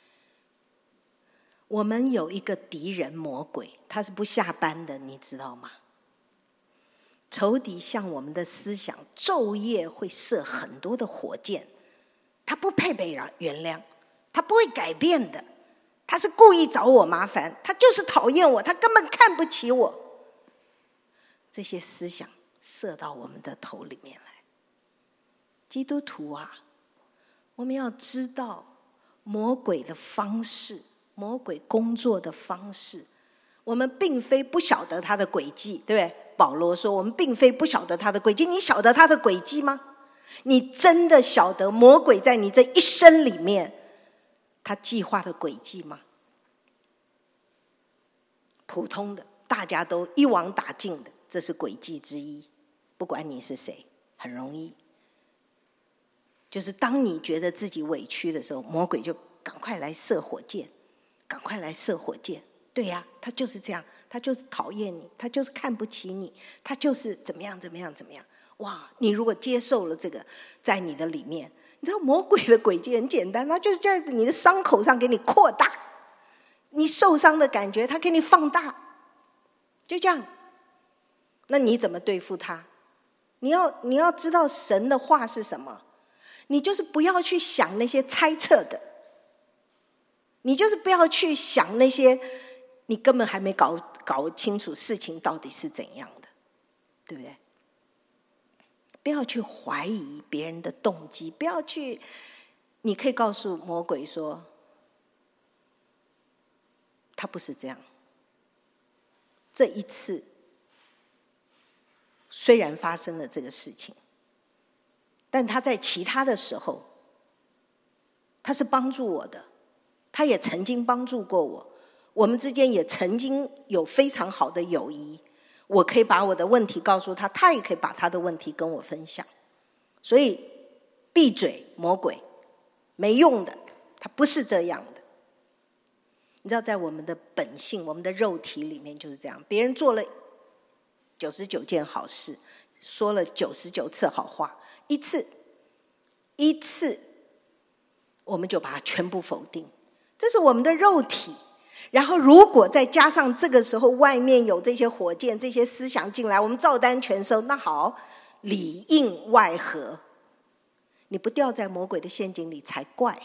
我们有一个敌人魔鬼，他是不下班的，你知道吗？仇敌向我们的思想昼夜会射很多的火箭，他不配被原谅，他不会改变的，他是故意找我麻烦，他就是讨厌我，他根本看不起我。这些思想射到我们的头里面来。基督徒啊，我们要知道魔鬼的方式，魔鬼工作的方式，我们并非不晓得他的诡计，对不对？保罗说我们并非不晓得他的诡计，你晓得他的诡计吗？你真的晓得魔鬼在你这一生里面他计划的诡计吗？普通的大家都一网打尽的，这是诡计之一。不管你是谁，很容易，就是当你觉得自己委屈的时候，魔鬼就赶快来射火箭，赶快来射火箭。对呀，他就是这样，他就是讨厌你，他就是看不起你，他就是怎么样怎么样怎么样。哇，你如果接受了这个在你的里面，你知道魔鬼的诡计很简单，他就是在你的伤口上给你扩大，你受伤的感觉他给你放大，就这样。 那你怎么对付他？你要知道神的话是什么，你就是不要去想那些猜测的，你就是不要去想那些你根本还没搞清楚事情到底是怎样的，对不对？不要去怀疑别人的动机，不要去，你可以告诉魔鬼说，他不是这样。这一次虽然发生了这个事情，但他在其他的时候，他是帮助我的，他也曾经帮助过我，我们之间也曾经有非常好的友谊，我可以把我的问题告诉他，他也可以把他的问题跟我分享。所以闭嘴，魔鬼，没用的，他不是这样的。你知道在我们的本性，我们的肉体里面就是这样，别人做了99件好事，说了99次好话，一次我们就把它全部否定，这是我们的肉体。然后如果再加上这个时候外面有这些火箭，这些思想进来，我们照单全收，那好，里应外合，你不掉在魔鬼的陷阱里才怪。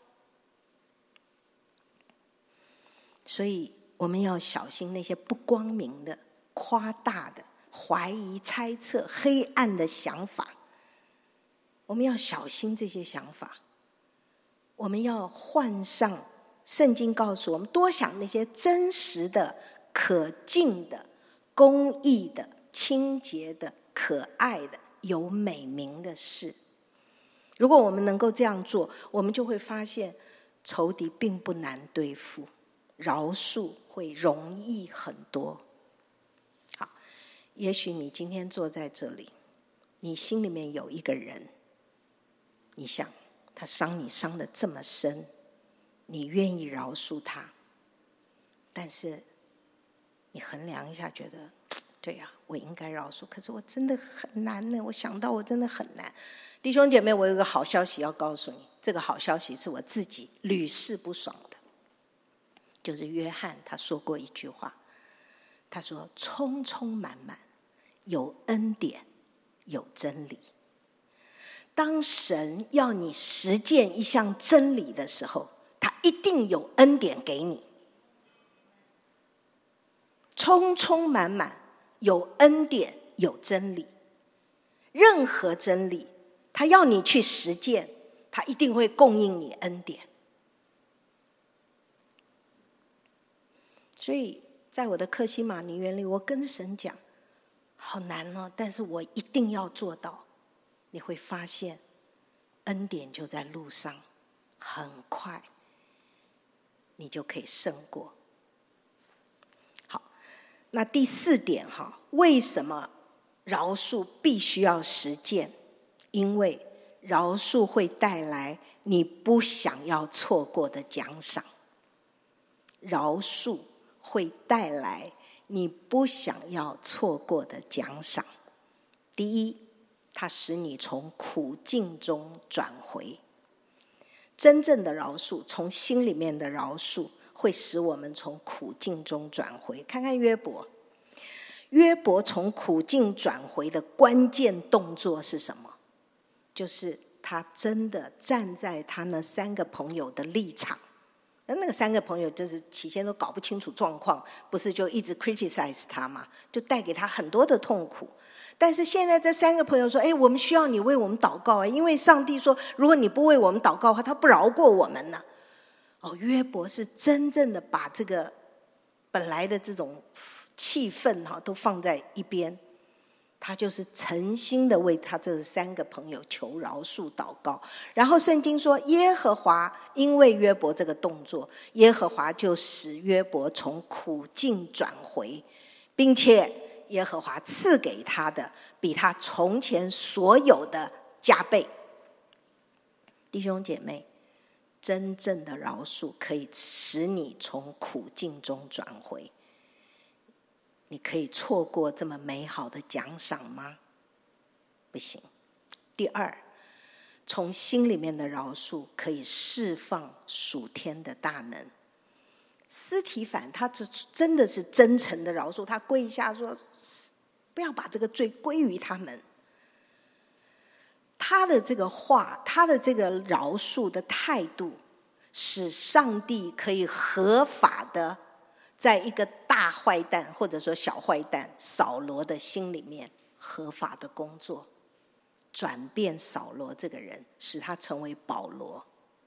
所以我们要小心那些不光明的、夸大的、怀疑、猜测、黑暗的想法，我们要小心这些想法。我们要换上圣经告诉我们，多想那些真实的、可敬的、公义的、清洁的、可爱的、有美名的事。如果我们能够这样做，我们就会发现仇敌并不难对付，饶恕会容易很多。好，也许你今天坐在这里，你心里面有一个人，你想他伤你伤得这么深，你愿意饶恕他，但是你衡量一下觉得对呀，我应该饶恕，可是我真的很难呢，我想到我真的很难。弟兄姐妹，我有个好消息要告诉你，这个好消息是我自己屡试不爽的。就是约翰他说过一句话，他说充充满满，有恩典，有真理。当神要你实践一项真理的时候，他一定有恩典给你。充充满满，有恩典，有真理。任何真理他要你去实践，他一定会供应你恩典。所以在我的客西马尼园里，我跟神讲，好难哦，但是我一定要做到。你会发现恩典就在路上，很快你就可以胜过。好，那第4点哈，为什么饶恕必须要实践？因为饶恕会带来你不想要错过的奖赏。饶恕会带来你不想要错过的奖赏。第一，它使你从苦境中转回。真正的饶恕，从心里面的饶恕，会使我们从苦境中转回。看看约伯，约伯从苦境转回的关键动作是什么？就是他真的站在他那3个朋友的立场。那个3个朋友就是起先都搞不清楚状况，不是就一直 criticize 他嘛，就带给他很多的痛苦。但是现在这3个朋友说，我们需要你为我们祷告，因为上帝说如果你不为我们祷告的话，他不饶过我们呢。约伯是真正的把这个本来的这种气氛都放在一边，他就是诚心的为他这3个朋友求饶恕祷告。然后圣经说，耶和华因为约伯这个动作，耶和华就使约伯从苦境转回，并且耶和华赐给他的比他从前所有的加倍。弟兄姐妹，真正的饶恕可以使你从苦境中转回。你可以错过这么美好的奖赏吗？不行。第二，从心里面的饶恕可以释放属天的大能。司提反他真的是真诚的饶恕，他跪下说不要把这个罪归于他们。他的这个话，他的这个饶恕的态度，使上帝可以合法的在一个大坏蛋或者说小坏蛋扫罗的心里面合法的工作，转变扫罗这个人，使他成为保罗。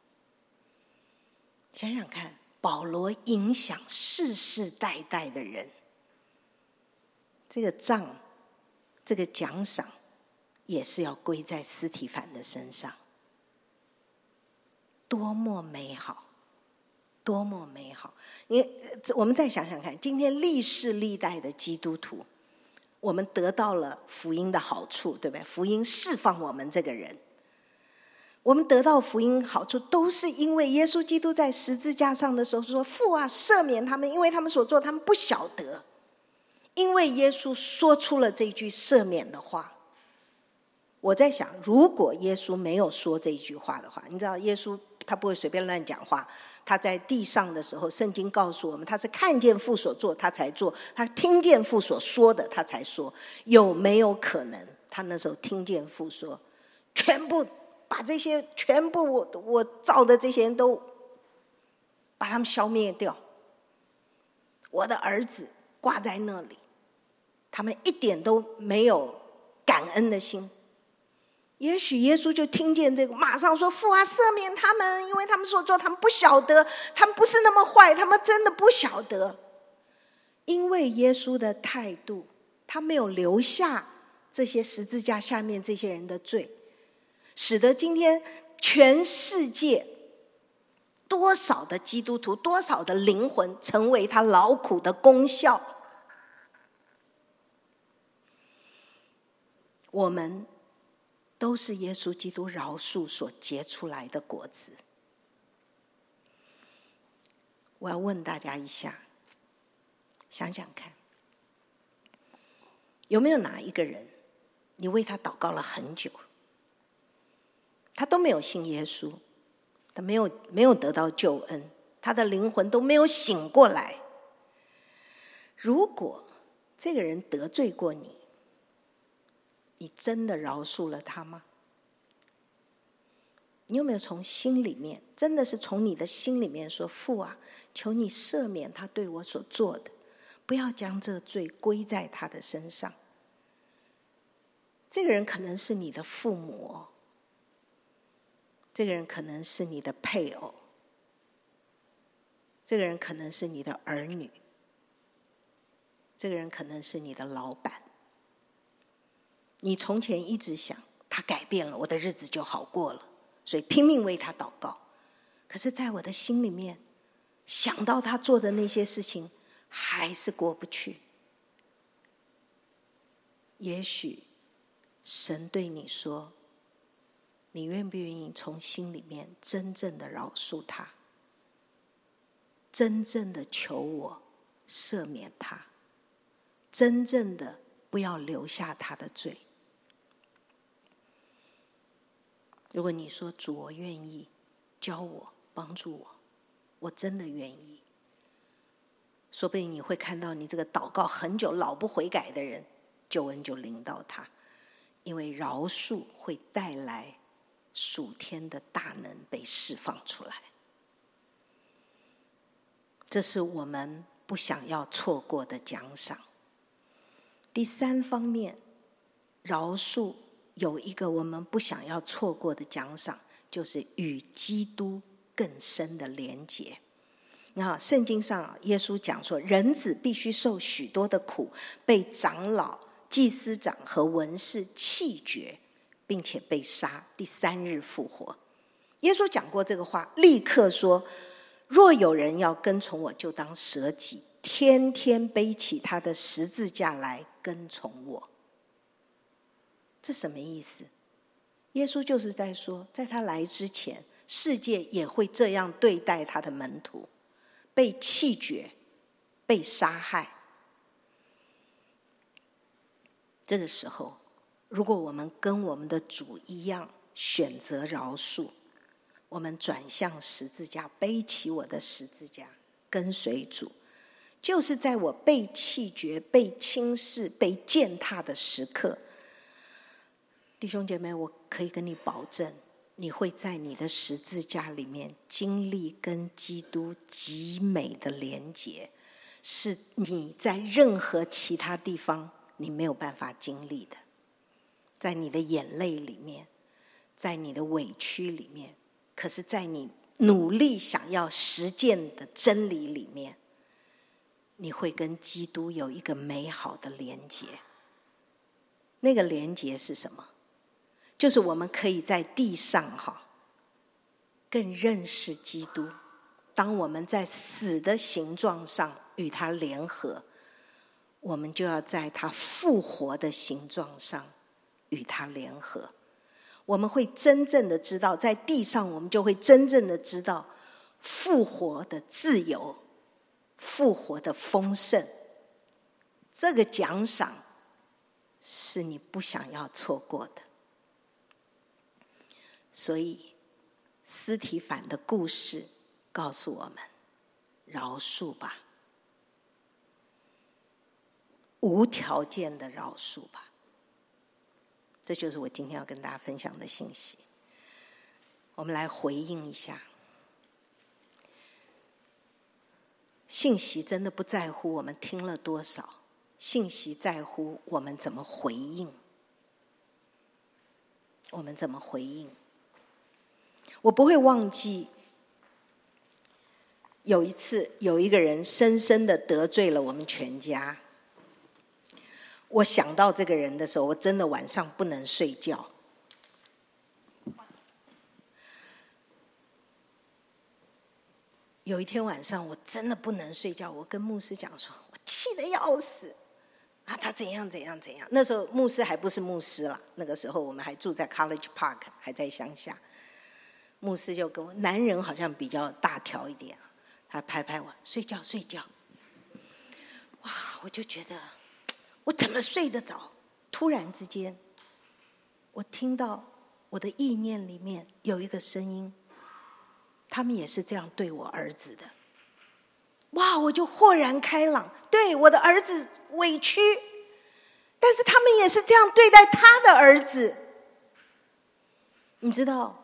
想想看，保罗影响世世代代的人，这个账，这个奖赏也是要归在司提反的身上。多么美好，多么美好！我们再想想看，今天历世历代的基督徒，我们得到了福音的好处，对不对？福音释放我们这个人，我们得到福音好处，都是因为耶稣基督在十字架上的时候说：“父啊，赦免他们，因为他们所做，他们不晓得。”因为耶稣说出了这句赦免的话。我在想，如果耶稣没有说这一句话的话，你知道耶稣他不会随便乱讲话，他在地上的时候，圣经告诉我们，他是看见父所做他才做，他听见父所说的他才说。有没有可能他那时候听见父说，全部把这些全部我造的这些人都把他们消灭掉，我的儿子挂在那里，他们一点都没有感恩的心。也许耶稣就听见这个，马上说：“父啊，赦免他们，因为他们所做，他们不晓得，他们不是那么坏，他们真的不晓得。”因为耶稣的态度，他没有留下这些十字架下面这些人的罪，使得今天全世界多少的基督徒，多少的灵魂成为他劳苦的功效。我们都是耶稣基督饶恕所结出来的果子。我要问大家一下，想想看，有没有哪一个人，你为他祷告了很久，他都没有信耶稣，他没有得到救恩，他的灵魂都没有醒过来。如果这个人得罪过你，你真的饶恕了他吗？你有没有从心里面，真的是从你的心里面说：“父啊，求你赦免他对我所做的，不要将这罪归在他的身上。”这个人可能是你的父母哦，这个人可能是你的配偶，这个人可能是你的儿女，这个人可能是你的老板。你从前一直想他改变了，我的日子就好过了，所以拼命为他祷告。可是在我的心里面，想到他做的那些事情，还是过不去。也许神对你说，你愿不愿意从心里面真正的饶恕他，真正的求我赦免他，真正的不要留下他的罪。如果你说：“主，我愿意，教我，帮助我，我真的愿意。”说不定你会看到你这个祷告很久老不悔改的人，救恩就临到他，因为饶恕会带来属天的大能被释放出来。这是我们不想要错过的奖赏。第三方面，饶恕有一个我们不想要错过的奖赏，就是与基督更深的连结。那圣经上耶稣讲说，人子必须受许多的苦，被长老、祭司长和文士弃绝，并且被杀，第三日复活。耶稣讲过这个话，立刻说：“若有人要跟从我，就当舍己，天天背起他的十字架来跟从我。”这什么意思？耶稣就是在说，在他来之前，世界也会这样对待他的门徒，被弃绝，被杀害。这个时候，如果我们跟我们的主一样选择饶恕，我们转向十字架，背起我的十字架，跟随主， 就是在我被弃绝、被轻视、被践踏的时刻，弟兄姐妹，我可以跟你保证，你会在你的十字架里面经历跟基督极美的连结，是你在任何其他地方你没有办法经历的。在你的眼泪里面，在你的委屈里面，可是在你努力想要实践的真理里面，你会跟基督有一个美好的连结。那个连结是什么？就是我们可以在地上更认识基督。当我们在死的形状上与他联合，我们就要在他复活的形状上与他联合。我们会真正的知道，在地上我们就会真正的知道复活的自由，复活的丰盛。这个奖赏是你不想要错过的。所以司提反的故事告诉我们，饶恕吧，无条件的饶恕吧。这就是我今天要跟大家分享的信息。我们来回应一下，信息真的不在乎我们听了多少，信息在乎我们怎么回应。我们怎么回应？我不会忘记有一次有一个人深深的得罪了我们全家。我想到这个人的时候，我真的晚上不能睡觉。有一天晚上我真的不能睡觉，我跟牧师讲说，我气得要死啊，他怎样怎样怎样。那时候牧师还不是牧师了，那个时候我们还住在 College Park， 还在乡下。牧师就跟我，男人好像比较大条一点，他拍拍我，睡觉睡觉。哇，我就觉得我怎么睡得着？突然之间我听到我的意念里面有一个声音，他们也是这样对我儿子的。哇，我就豁然开朗，对，我的儿子委屈，但是他们也是这样对待他的儿子。你知道，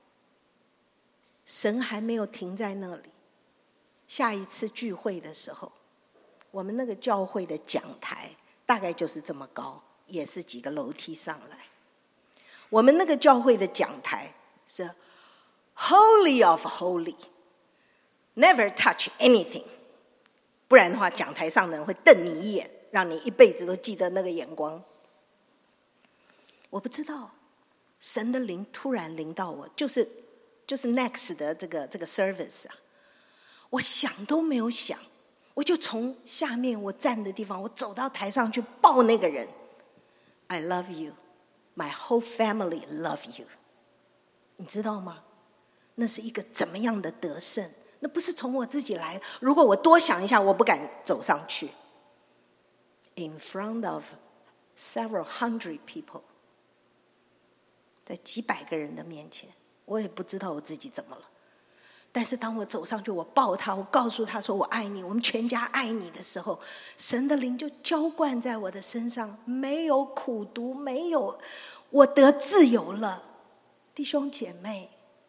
神还没有停在那里。下一次聚会的时候，我们那个教会的讲台大概就是这么高，也是几个楼梯上来。我们那个教会的讲台是 Holy of Holy， Never touch anything， 不然的话讲台上的人会瞪你一眼，让你一辈子都记得那个眼光。我不知道，神的灵突然临到我，就是 next 的这个 service 啊，我想都没有想，我就从下面我站的地方，我走到台上去抱那个人。I love you, my whole family love you。 你知道吗？那是一个怎么样的得胜？那不是从我自己来，如果我多想一下，我不敢走上去。In front of several hundred people， 在几百个人的面前，我也不知道我自己怎么了。但是当我走上去，我抱他，我告诉他说我爱你，我们全家爱你的时候，神的灵就浇灌在我的身上，没有苦毒，没有，我得自由了。弟兄姐妹，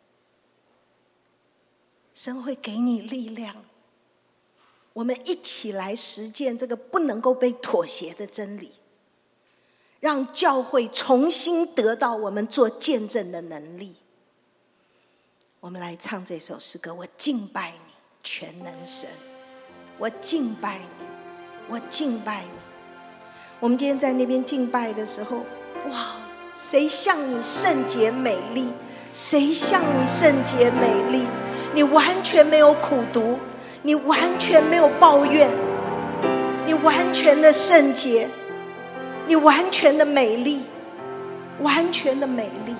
神会给你力量，我们一起来实践这个不能够被妥协的真理，让教会重新得到我们做见证的能力。我们来唱这首诗歌，我敬拜你全能神，我敬拜你，我敬拜你。我们今天在那边敬拜的时候，哇，谁像你圣洁美丽？谁像你圣洁美丽？你完全没有苦毒，你完全没有抱怨，你完全的圣洁，你完全的美丽，完全的美丽。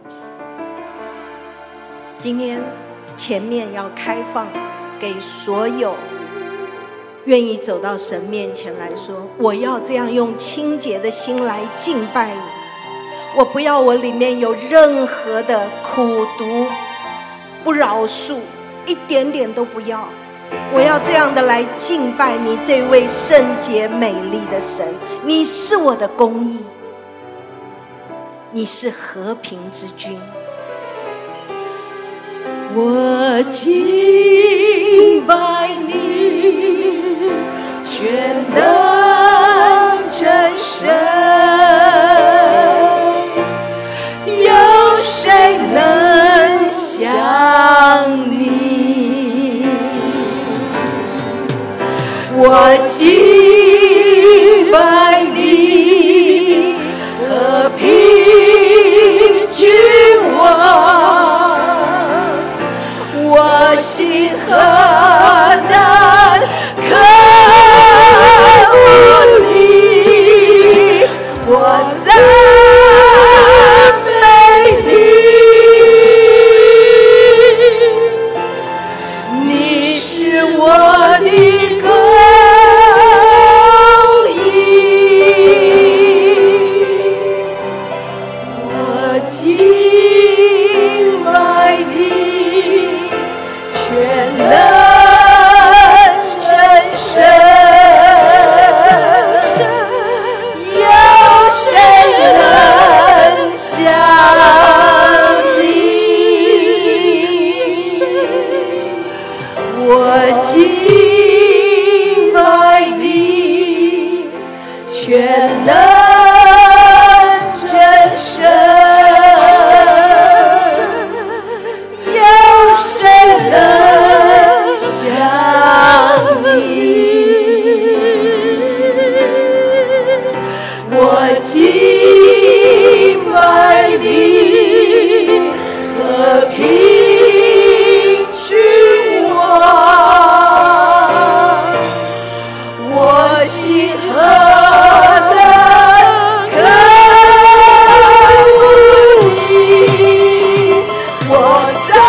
今天前面要开放给所有愿意走到神面前来说，我要这样用清洁的心来敬拜你，我不要我里面有任何的苦毒不饶恕，一点点都不要。 我要这样的来敬拜你这位圣洁美丽的神。你是我的公义，你是和平之君。我敬拜你，全能真神，有谁能像你？我敬拜你，和平君王，我心何等渴慕你，我赞美你，你是我的公义，我敬拜你，全能真神，有谁能像你？我敬拜你，全能真神，有谁能像你？我敬拜你，和平君王，我心何等渴慕你，我赞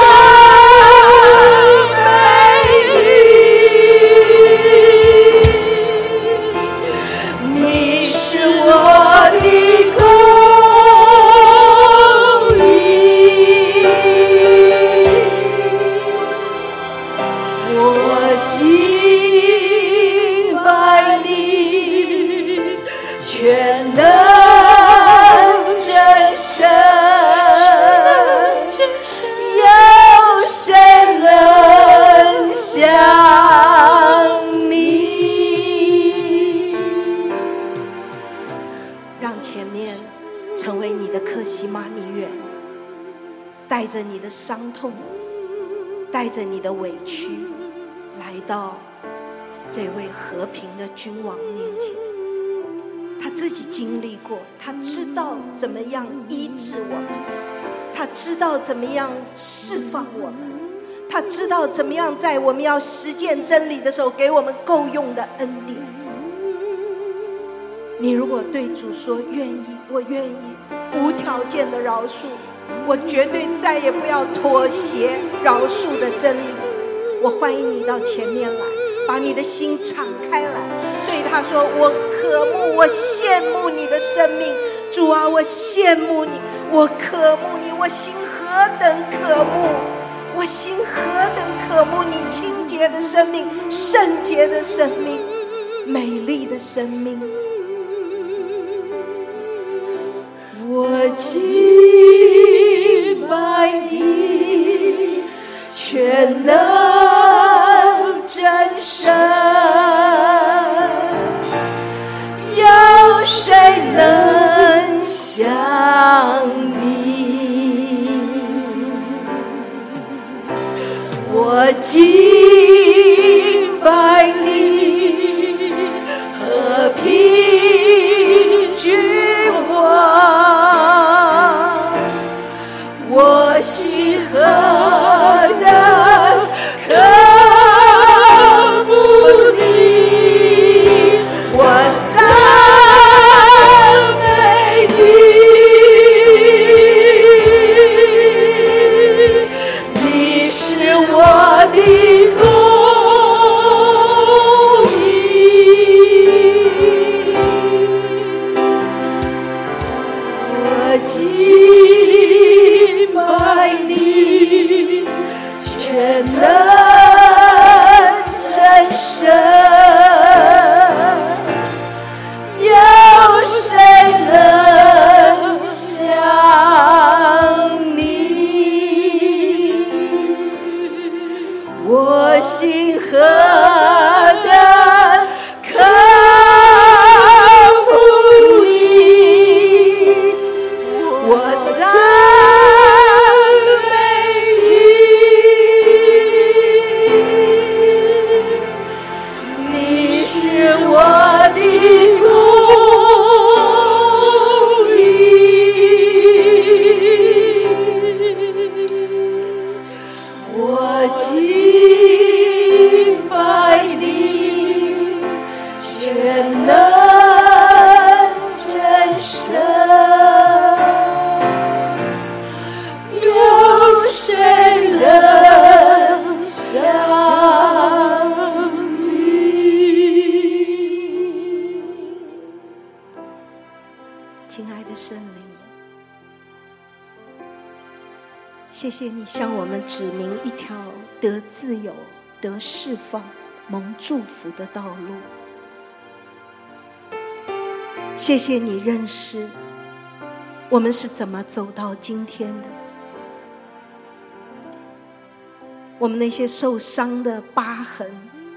美你，你是我的公义，我敬拜你，全能真神，有谁能像你？让前面成为你的客西马尼园，带着你的伤痛，带着你的委屈，来到这位和平的君王面前。他自己经历过，他知道怎么样医治我们，他知道怎么样释放我们，他知道怎么样在我们要实践真理的时候给我们够用的恩典。你如果对主说愿意，我愿意无条件的饶恕，我绝对再也不要妥协饶恕的真理。我欢迎你到前面来，把你的心敞开来，对他说，我渴慕，我羡慕你的生命，主啊，我羡慕你，我渴慕你，我心何等渴慕，我心何等渴慕你清洁的生命，圣洁的生命，美丽的生命。我敬拜你，全能真神，有谁能像你？我敬拜你，和平君王，我心何等渴慕你，我赞美你，你是我的公心何等渴慕你，我赞美你，你是我的公义，我敬拜你，全能真神，有谁能像你？亲爱的圣灵，谢谢你向我们指明一条得自由、得释放、蒙祝福的道路。谢谢你认识我们是怎么走到今天的，我们那些受伤的疤痕，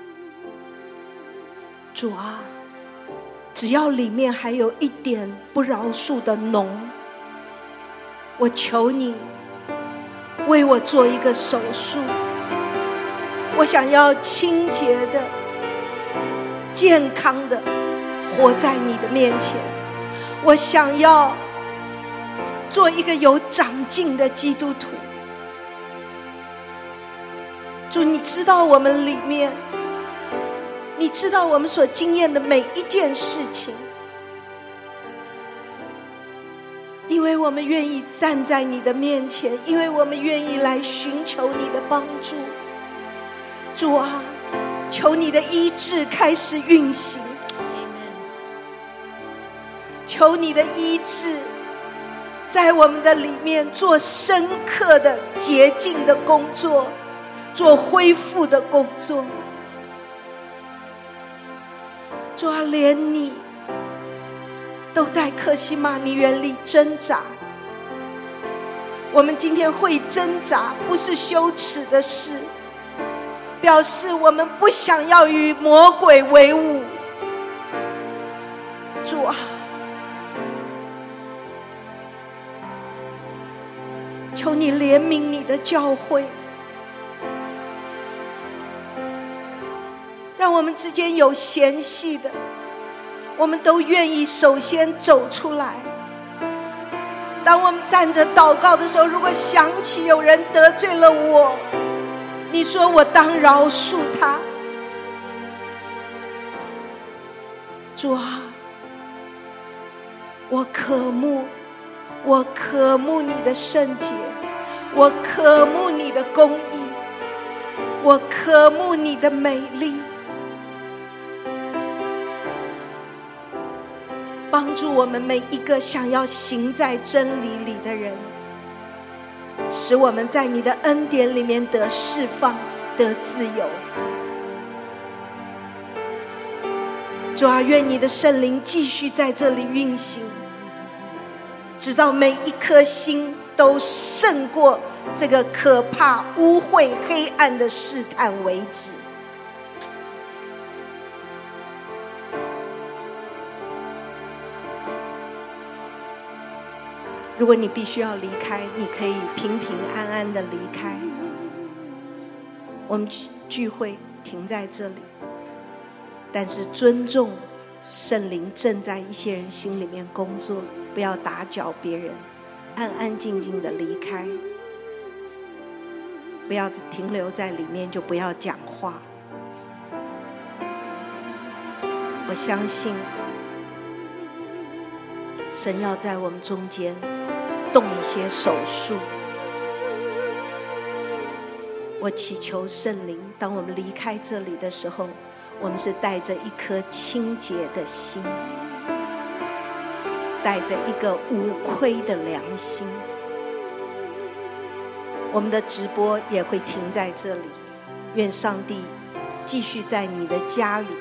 主啊，只要里面还有一点不饶恕的脓，我求你为我做一个手术。我想要清洁的、健康的活在你的面前，我想要做一个有长进的基督徒。主，你知道我们里面，你知道我们所经验的每一件事情，因为我们愿意站在你的面前，因为我们愿意来寻求你的帮助。主啊，求你的医治开始运行，求你的医治在我们的里面做深刻的洁净的工作，做恢复的工作。主啊，连你都在客西马尼园里挣扎，我们今天会挣扎不是羞耻的事，表示我们不想要与魔鬼为伍。主啊，求你怜悯你的教会，让我们之间有嫌隙的，我们都愿意首先走出来。当我们站着祷告的时候，如果想起有人得罪了我，你说我当饶恕他。主啊，我渴慕你的圣洁，我渴慕你的公义，我渴慕你的美丽。帮助我们每一个想要行在真理里的人，使我们在你的恩典里面得释放，得自由。主啊，愿你的圣灵继续在这里运行，直到每一颗心都胜过这个可怕、污秽、黑暗的试探为止。如果你必须要离开，你可以平平安安的离开。我们聚会停在这里，但是尊重圣灵正在一些人心里面工作，不要打搅别人，安安静静的离开，不要停留在里面，就不要讲话。我相信神要在我们中间动一些手术。我祈求圣灵，当我们离开这里的时候，我们是带着一颗清洁的心，带着一个无愧的良心。我们的直播也会停在这里，愿上帝继续在你的家里，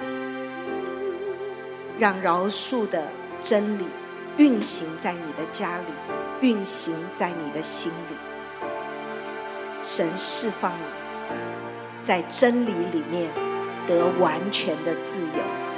让饶恕的真理运行在你的家里，运行在你的心里。神释放你， 在真理里面得完全的自由。